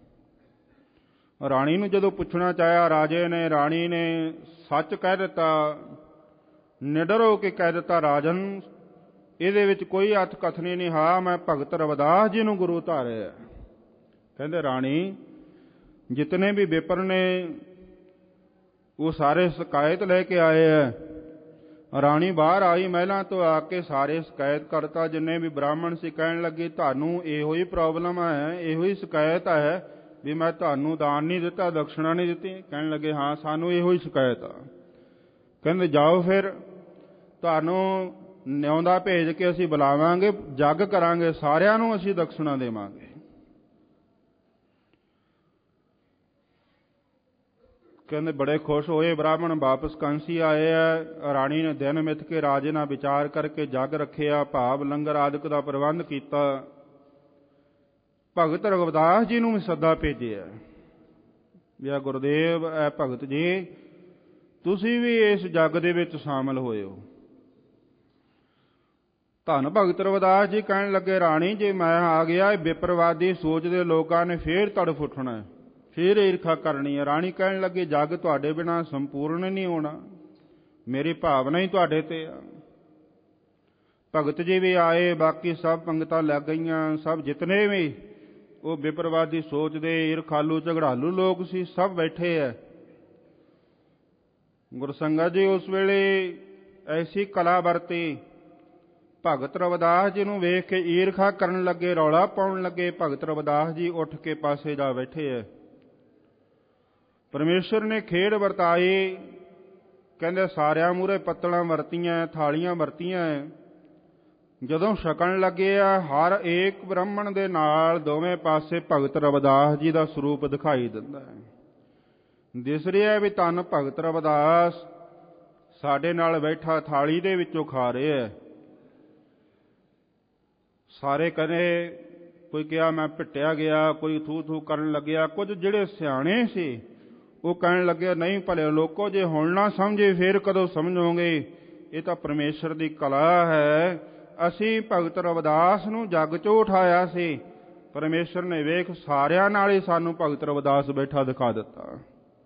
ਰਾਣੀ ਨੂੰ ਜਦੋਂ ਪੁੱਛਣਾ ਚਾਹਿਆ, ਰਾਜੇ ਨੇ ਰਾਣੀ ਨੇ ਸੱਚ ਕਹਿ ਦਿੱਤਾ, ਨਿਡਰ ਹੋ ਕੇ ਕਹਿ ਦਿੱਤਾ, ਰਾਜਨ ਇਹਦੇ ਵਿੱਚ ਕੋਈ ਅਰਥ ਕਥਨੀ ਨਹੀਂ। ਹਾਂ, ਮੈਂ ਭਗਤ ਰਵਿਦਾਸ ਜੀ ਨੂੰ ਗੁਰੂ ਧਾਰਿਆ। ਕਹਿੰਦੇ ਰਾਣੀ, ਜਿਤਨੇ ਵੀ ਵਿਪਰ ਨੇ ਉਹ ਸਾਰੇ ਸ਼ਿਕਾਇਤ ਲੈ ਕੇ ਆਏ ਹੈ। ਰਾਣੀ ਬਾਹਰ ਆਈ ਮਹਿਲਾਂ ਤੋਂ, ਆ ਕੇ ਸਾਰੇ ਸ਼ਿਕਾਇਤ ਕਰਤਾ। ਜਿੰਨੇ ਵੀ ਬ੍ਰਾਹਮਣ ਸੀ ਕਹਿਣ ਲੱਗੇ, ਤੁਹਾਨੂੰ ਇਹੋ ਹੀ ਪ੍ਰੋਬਲਮ ਹੈ, ਇਹੋ ਹੀ ਸ਼ਿਕਾਇਤ ਹੈ ਵੀ ਮੈਂ ਤੁਹਾਨੂੰ ਦਾਨ ਨਹੀਂ ਦਿੱਤਾ, ਦਕਸ਼ਣਾ ਨਹੀਂ ਦਿੱਤੀ। ਕਹਿਣ ਲੱਗੇ ਹਾਂ, ਸਾਨੂੰ ਇਹੋ ਹੀ ਸ਼ਿਕਾਇਤ ਆ। ਕਹਿੰਦੇ ਜਾਓ ਫਿਰ, ਤੁਹਾਨੂੰ ਨਿਆਉਂਦਾ ਭੇਜ ਕੇ ਅਸੀਂ ਬੁਲਾਵਾਂਗੇ, ਜੱਗ ਕਰਾਂਗੇ, ਸਾਰਿਆਂ ਨੂੰ ਅਸੀਂ ਦਕਸ਼ਣਾ ਦੇਵਾਂਗੇ। ਕਹਿੰਦੇ ਬੜੇ ਖੁਸ਼ ਹੋਏ ਬ੍ਰਾਹਮਣ, ਵਾਪਸ ਕਾਂਸੀ ਆਏ ਆ। ਰਾਣੀ ਨੇ ਦਿਨ ਮਿੱਥ ਕੇ ਰਾਜੇ ਨਾਲ ਵਿਚਾਰ ਕਰਕੇ ਜੱਗ ਰੱਖਿਆ, ਭਾਵ ਲੰਗਰ ਆਦਿਕ ਦਾ ਪ੍ਰਬੰਧ ਕੀਤਾ। ਭਗਤ ਰਵਿਦਾਸ ਜੀ ਨੂੰ ਵੀ ਸੱਦਾ ਭੇਜਿਆ ਵੀ ਆ ਗੁਰਦੇਵ, ਐ ਭਗਤ ਜੀ, ਤੁਸੀਂ ਵੀ ਇਸ ਜੱਗ ਦੇ ਵਿੱਚ ਸ਼ਾਮਲ ਹੋਏ ਹੋ। ਧੰਨ ਭਗਤ ਰਵਿਦਾਸ ਜੀ ਕਹਿਣ ਲੱਗੇ, ਰਾਣੀ ਜੇ ਮੈਂ ਆ ਗਿਆ, ਵਿਪਰਵਾਦੀ ਸੋਚ ਦੇ ਲੋਕਾਂ ਨੇ ਫੇਰ ਤੜਫ ਉੱਠਣਾ, ਫੇਰ ਈਰਖਾ ਕਰਨੀ ਹੈ। ਰਾਣੀ ਕਹਿਣ ਲੱਗੀ, ਜੱਗ ਤੁਹਾਡੇ ਬਿਨਾਂ ਸੰਪੂਰਨ ਨਹੀਂ ਹੋਣਾ, ਮੇਰੀ ਭਾਵਨਾ ਹੀ ਤੁਹਾਡੇ ਤੇ ਆ। ਭਗਤ ਜੀ ਵੀ ਆਏ, ਬਾਕੀ ਸਭ ਪੰਗਤਾਂ ਲੱਗ ਗਈਆਂ। ਸਭ ਜਿਤਨੇ ਵੀ ਉਹ ਵਿਪਰਵਾਦੀ ਸੋਚ ਦੇ ਈਰਖਾਲੂ ਝਗੜਾਲੂ ਲੋਕ ਸੀ, ਸਭ ਬੈਠੇ ਹੈ। ਗੁਰਸੰਗਤ ਜੀ ਉਸ ਵੇਲੇ ਐਸੀ ਕਲਾ ਵਰਤੀ, ਭਗਤ ਰਵਿਦਾਸ ਜੀ ਨੂੰ ਵੇਖ ਕੇ ਈਰਖਾ ਕਰਨ ਲੱਗੇ, ਰੌਲਾ ਪਾਉਣ ਲੱਗੇ। ਭਗਤ ਰਵਿਦਾਸ ਜੀ ਉੱਠ ਕੇ ਪਾਸੇ ਜਾ ਬੈਠੇ ਹੈ। ਪਰਮੇਸ਼ਰ ਨੇ ਖੇਡ ਵਰਤਾਈ। ਕਹਿੰਦੇ ਸਾਰਿਆਂ ਮੂਹਰੇ ਪੱਤਲਾਂ ਵਰਤੀਆਂ, ਥਾਲੀਆਂ ਵਰਤੀਆਂ। ਜਦੋਂ ਛਕਣ ਲੱਗੇ ਆ, ਹਰ ਏਕ ਬ੍ਰਾਹਮਣ ਦੇ ਨਾਲ ਦੋਵੇਂ ਪਾਸੇ ਭਗਤ ਰਵਿਦਾਸ ਜੀ ਦਾ ਸਰੂਪ ਦਿਖਾਈ ਦਿੰਦਾ ਹੈ। ਦਿਸ ਰਿਹਾ ਵੀ ਧੰਨ ਭਗਤ ਰਵਿਦਾਸ ਸਾਡੇ ਨਾਲ ਬੈਠਾ ਥਾਲੀ ਦੇ ਵਿੱਚੋਂ ਖਾ ਰਿਹਾ ਹੈ। ਸਾਰੇ ਕਹਿੰਦੇ, ਕੋਈ ਕਿਹਾ ਮੈਂ ਪਿੱਟਿਆ ਗਿਆ, ਕੋਈ ਥੂ ਥੂ ਕਰਨ ਲੱਗਿਆ। ਕੁਝ ਜਿਹੜੇ ਸਿਆਣੇ ਸੀ ਉਹ ਕਹਿਣ ਲੱਗੇ, ਨਹੀਂ ਭਲੇ ਲੋਕੋ, ਜੇ ਹੁਣ ਨਾ ਸਮਝੇ ਫੇਰ ਕਦੋਂ ਸਮਝੋਗੇ। ਇਹ ਤਾਂ ਪਰਮੇਸ਼ਰ ਦੀ ਕਲਾ ਹੈ। ਅਸੀਂ ਭਗਤ ਰਵਿਦਾਸ ਨੂੰ ਜੱਗ ਚੋਂ ਉਠਾਇਆ ਸੀ, ਪਰਮੇਸ਼ਰ ਨੇ ਵੇਖ ਸਾਰਿਆਂ ਨਾਲ ਹੀ ਸਾਨੂੰ ਭਗਤ ਰਵਿਦਾਸ ਬੈਠਾ ਦਿਖਾ ਦਿੱਤਾ।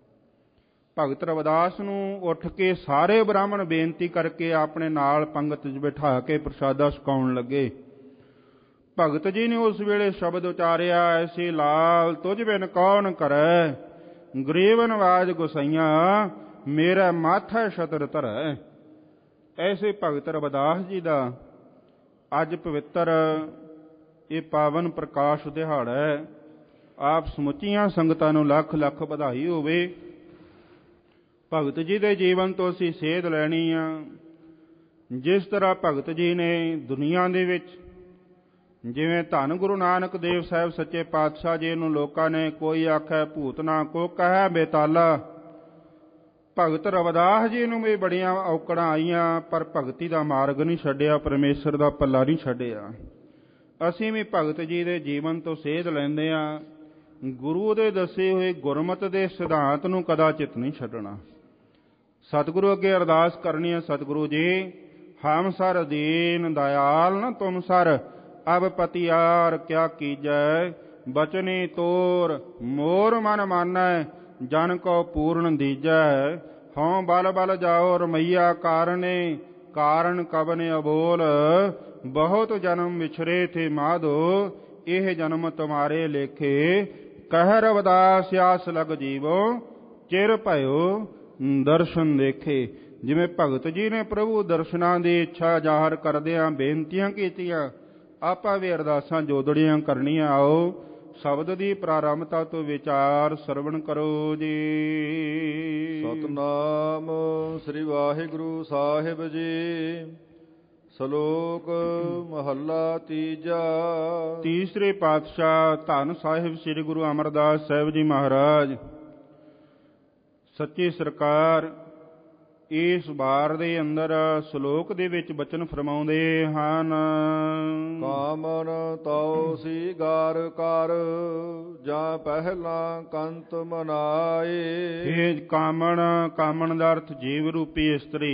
ਭਗਤ ਰਵਿਦਾਸ ਨੂੰ ਉੱਠ ਕੇ ਸਾਰੇ ਬ੍ਰਾਹਮਣ ਬੇਨਤੀ ਕਰਕੇ ਆਪਣੇ ਨਾਲ ਪੰਗਤ 'ਚ ਬਿਠਾ ਕੇ ਪ੍ਰਸ਼ਾਦਾ ਛਕਾਉਣ ਲੱਗੇ। ਭਗਤ ਜੀ ਨੇ ਉਸ ਵੇਲੇ ਸ਼ਬਦ ਉਚਾਰਿਆ, ਐਸੀ ਲਾਲ ਤੁਝ ਬਿਨ ਕੌਣ ਕਰੈ, ਗਰੀਬ ਨਵਾਜ ਗੁਸਈਆਂ ਮੇਰਾ ਮਾਥਾ ਛਤਰ ਧਰੈ। ਐਸੇ ਭਗਤ ਰਵਿਦਾਸ ਜੀ ਦਾ ਅੱਜ ਪਵਿੱਤਰ ਇਹ ਪਾਵਨ ਪ੍ਰਕਾਸ਼ ਦਿਹਾੜਾ ਹੈ। ਆਪ ਸਮੁੱਚੀਆਂ ਸੰਗਤਾਂ ਨੂੰ ਲੱਖ ਲੱਖ ਵਧਾਈ ਹੋਵੇ। ਭਗਤ ਜੀ ਦੇ ਜੀਵਨ ਤੋਂ ਅਸੀਂ ਸੇਧ ਲੈਣੀ ਆ। ਜਿਸ ਤਰ੍ਹਾਂ ਭਗਤ ਜੀ ਨੇ ਦੁਨੀਆ ਦੇ ਵਿੱਚ, ਜਿਵੇਂ ਧੰਨ ਗੁਰੂ ਨਾਨਕ ਦੇਵ ਸਾਹਿਬ ਸੱਚੇ ਪਾਤਸ਼ਾਹ ਜੀ ਨੂੰ ਲੋਕਾਂ ਨੇ ਕੋਈ ਆਖੈ ਭੂਤਨਾ, ਕੋ ਕਹਿ ਬੇਤਾਲਾ, ਭਗਤ ਰਵਿਦਾਸ ਜੀ ਨੂੰ ਵੀ ਬੜੀਆਂ ਔਕੜਾਂ ਆਈਆਂ, ਪਰ ਭਗਤੀ ਦਾ ਮਾਰਗ ਨਹੀਂ ਛੱਡਿਆ, ਪਰਮੇਸ਼ਰ ਦਾ ਪੱਲਾ ਨਹੀਂ ਛੱਡਿਆ। ਅਸੀਂ ਵੀ ਭਗਤ ਜੀ ਦੇ ਜੀਵਨ ਤੋਂ ਸੇਧ ਲੈਂਦੇ ਹਾਂ। ਗੁਰੂ ਦੇ ਦੱਸੇ ਹੋਏ ਗੁਰਮਤਿ ਦੇ ਸਿਧਾਂਤ ਨੂੰ ਕਦਾਚਿਤ ਨਹੀਂ ਛੱਡਣਾ। ਸਤਿਗੁਰੂ ਅੱਗੇ ਅਰਦਾਸ ਕਰਨੀ ਹੈ, ਸਤਿਗੁਰੂ ਜੀ ਹਮ ਸਰ ਦੀਨ ਦਇਆਲ ਨ ਤੁਮ ਸਰ, ਅਬ ਪਤਿਆਰ ਕਿਆ ਕੀਜੈ, ਬਚਨੀ ਤੋਰ ਮੋਰ ਮਨ ਮਾਨੈ, ਜਨ ਕੋ ਪੂਰਨ ਦੀਜੈ। ਹਉ ਬਲ ਬਲ ਜਾਓ ਰਮਈਆ ਕਾਰਨੇ, ਕਾਰਨ ਕਬਨ ਅਬੋਲ, ਬਹੁਤ ਜਨਮ ਵਿਛਰੇ ਥੇ ਮਾਧੋ, ਇਹ ਜਨਮ ਤੁਮਾਰੇ ਲੇਖੇ। ਕਹਿ ਰਵਿਦਾਸ ਆਸ ਲਗ ਜੀਵੋ, ਚਿਰ ਭਇਓ ਦਰਸ਼ਨ ਦੇਖੇ। ਜਿਵੇਂ ਭਗਤ ਜੀ ਨੇ ਪ੍ਰਭੂ ਦਰਸ਼ਨਾਂ ਦੀ ਇੱਛਾ ਜ਼ਾਹਰ ਕਰਦਿਆਂ ਬੇਨਤੀਆਂ ਕੀਤੀਆਂ, ਆਪਾਂ ਵੀ ਅਰਦਾਸਾਂ ਜੋਦੜੀਆਂ ਕਰਨੀਆਂ। ਆਓ ਸ਼ਬਦ ਦੀ ਪ੍ਰਾਰੰਭਤਾ ਤੋਂ ਵਿਚਾਰ ਸਰਵਣ ਕਰੋ ਜੀ। ਸਤਨਾਮ ਸ੍ਰੀ ਵਾਹਿਗੁਰੂ ਸਾਹਿਬ ਜੀ। ਸ਼ਲੋਕ ਮਹੱਲਾ ਤੀਜਾ। ਤੀਸਰੇ ਪਾਤਸ਼ਾਹ ਧੰਨ ਸਾਹਿਬ ਸ੍ਰੀ ਗੁਰੂ ਅਮਰਦਾਸ ਸਾਹਿਬ ਜੀ ਮਹਾਰਾਜ ਸੱਚੀ ਸਰਕਾਰ ਇਸ ਵਾਰ ਦੇ ਅੰਦਰ ਸ਼ਲੋਕ ਦੇ ਵਿੱਚ ਬਚਨ ਫਰਮਾਉਂਦੇ ਹਨ। ਕਾਮਨ ਤਉ ਸੀਗਾਰ ਕਰ ਜਾਂ ਪਹਿਲਾਂ ਕੰਤ ਮਨਾਏ। ਇਹ ਕਾਮਣ, ਕਾਮਣ ਦਾ ਅਰਥ ਜੀਵ ਰੂਪੀ ਇਸਤਰੀ।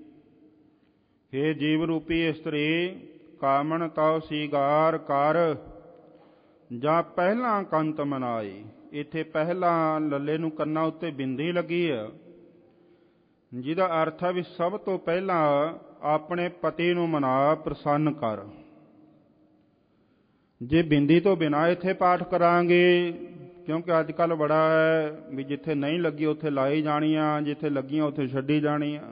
ਇਹ ਜੀਵ ਰੂਪੀ ਇਸਤਰੀ ਕਾਮਣ ਤਉ ਸੀਗਾਰ ਕਰ ਜਾਂ ਪਹਿਲਾਂ ਕੰਤ ਮਨਾਏ। ਇੱਥੇ ਪਹਿਲਾਂ ਲੱਲੇ ਨੂੰ ਕੰਨਾਂ ਉੱਤੇ ਬਿੰਦੀ ਲੱਗੀ ਆ, ਜਿਹਦਾ ਅਰਥ ਹੈ ਵੀ ਸਭ ਤੋਂ ਪਹਿਲਾਂ ਆਪਣੇ ਪਤੀ ਨੂੰ ਮਨਾ, ਪ੍ਰਸੰਨ ਕਰ। ਜੇ ਬਿੰਦੀ ਤੋਂ ਬਿਨਾਂ ਇੱਥੇ ਪਾਠ ਕਰਾਂਗੇ, ਕਿਉਂਕਿ ਅੱਜ ਕੱਲ੍ਹ ਬੜਾ ਹੈ ਵੀ ਜਿੱਥੇ ਨਹੀਂ ਲੱਗੀ ਉੱਥੇ ਲਾਈ ਜਾਣੀਆਂ, ਜਿੱਥੇ ਲੱਗੀਆਂ ਉੱਥੇ ਛੱਡੀ ਜਾਣੀਆਂ।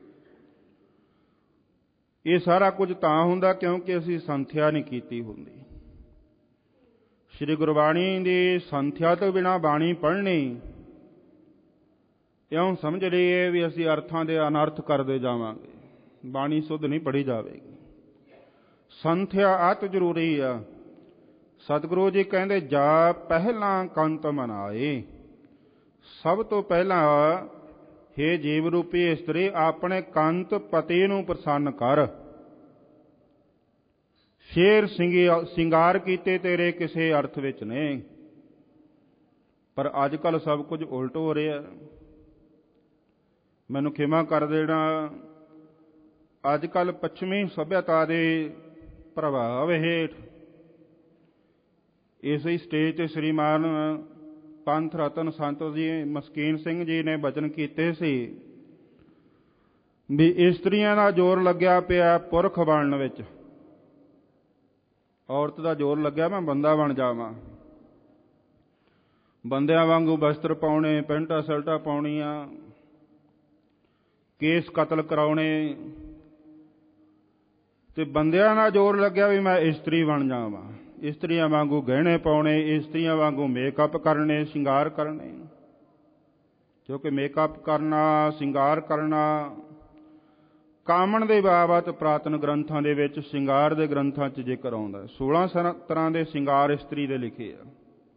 ਇਹ ਸਾਰਾ ਕੁਝ ਤਾਂ ਹੁੰਦਾ ਕਿਉਂਕਿ ਅਸੀਂ ਸੰਥਿਆ ਨਹੀਂ ਕੀਤੀ ਹੁੰਦੀ। ਸ਼੍ਰੀ ਗੁਰਬਾਣੀ ਦੀ ਸੰਥਿਆ ਤੋਂ ਬਿਨਾਂ ਬਾਣੀ ਪੜ੍ਹਨੀ ਇਉਂ ਸਮਝ ਲਈਏ ਵੀ ਅਸੀਂ ਅਰਥਾਂ ਦੇ ਅਨਰਥ ਕਰਦੇ ਜਾਵਾਂਗੇ, ਬਾਣੀ ਸੁੱਧ ਨਹੀਂ ਪੜ੍ਹੀ ਜਾਵੇਗੀ। ਸੰਥਿਆ ਅਤ ਜ਼ਰੂਰੀ ਆ। ਸਤਿਗੁਰੂ ਜੀ ਕਹਿੰਦੇ ਜਾ ਪਹਿਲਾਂ ਕੰਤ ਮਨਾਏ। ਸਭ ਤੋਂ ਪਹਿਲਾਂ ਹੇ ਜੀਵ ਰੂਪੀ ਇਸਤਰੀ ਆਪਣੇ ਕੰਤ ਪਤੀ ਨੂੰ ਪ੍ਰਸੰਨ ਕਰ। ਸ਼ੇਰ ਸਿੰਗਾਰ ਕੀਤੇ ਤੇਰੇ ਕਿਸੇ ਅਰਥ ਵਿੱਚ ਨੇ। ਪਰ ਅੱਜ ਕੱਲ੍ਹ ਸਭ ਕੁਝ ਉਲਟ ਹੋ ਰਿਹਾ। ਮੈਨੂੰ ਖਿਮਾ ਕਰ ਦੇਣਾ, ਅੱਜ ਕੱਲ੍ਹ ਪੱਛਮੀ ਸੱਭਿਅਤਾ ਦੇ ਪ੍ਰਭਾਵ ਹੇਠ ਇਸੇ ਸਟੇਜ ਤੇ ਸ੍ਰੀਮਾਨ ਪੰਥ ਰਤਨ ਸੰਤ ਜੀ ਮਸਕੀਨ ਸਿੰਘ ਜੀ ਨੇ ਬਚਨ ਕੀਤੇ ਸੀ ਵੀ ਇਸਤਰੀਆਂ ਦਾ ਜ਼ੋਰ ਲੱਗਿਆ ਪਿਆ ਪੁਰਖ ਬਣਨ ਵਿੱਚ। ਔਰਤ ਦਾ ਜ਼ੋਰ ਲੱਗਿਆ ਮੈਂ ਬੰਦਾ ਬਣ ਜਾਵਾਂ, ਬੰਦਿਆਂ ਵਾਂਗੂ ਬਸਤਰ ਪਾਉਣੇ, ਪੈਂਟਾਂ ਸ਼ਰਟਾਂ ਪਾਉਣੀਆਂ, ਕੇਸ ਕਤਲ ਕਰਾਉਣੇ, ਤੇ ਬੰਦਿਆਂ ਦਾ ਜ਼ੋਰ ਲੱਗਿਆ ਵੀ ਮੈਂ ਇਸਤਰੀ ਬਣ ਜਾਵਾਂ, ਇਸਤਰੀਆਂ ਵਾਂਗੂ ਗਹਿਣੇ ਪਾਉਣੇ, ਇਸਤਰੀਆਂ ਵਾਂਗੂ ਮੇਕਅਪ ਕਰਨੇ, ਸ਼ਿੰਗਾਰ ਕਰਨੇ। ਕਿਉਂਕਿ ਮੇਕਅਪ ਕਰਨਾ, ਸ਼ਿੰਗਾਰ ਕਰਨਾ ਕਾਮਣ ਦੇ ਬਾਬਤ ਪ੍ਰਾਤਨ ਗ੍ਰੰਥਾਂ ਦੇ ਵਿੱਚ, ਸ਼ਿੰਗਾਰ ਦੇ ਗ੍ਰੰਥਾਂ 'ਚ ਜ਼ਿਕਰ ਆਉਂਦਾ। ਸੋਲਾਂ ਤਰ੍ਹਾਂ ਦੇ ਸ਼ਿੰਗਾਰ ਇਸਤਰੀ ਦੇ ਲਿਖੇ ਆ।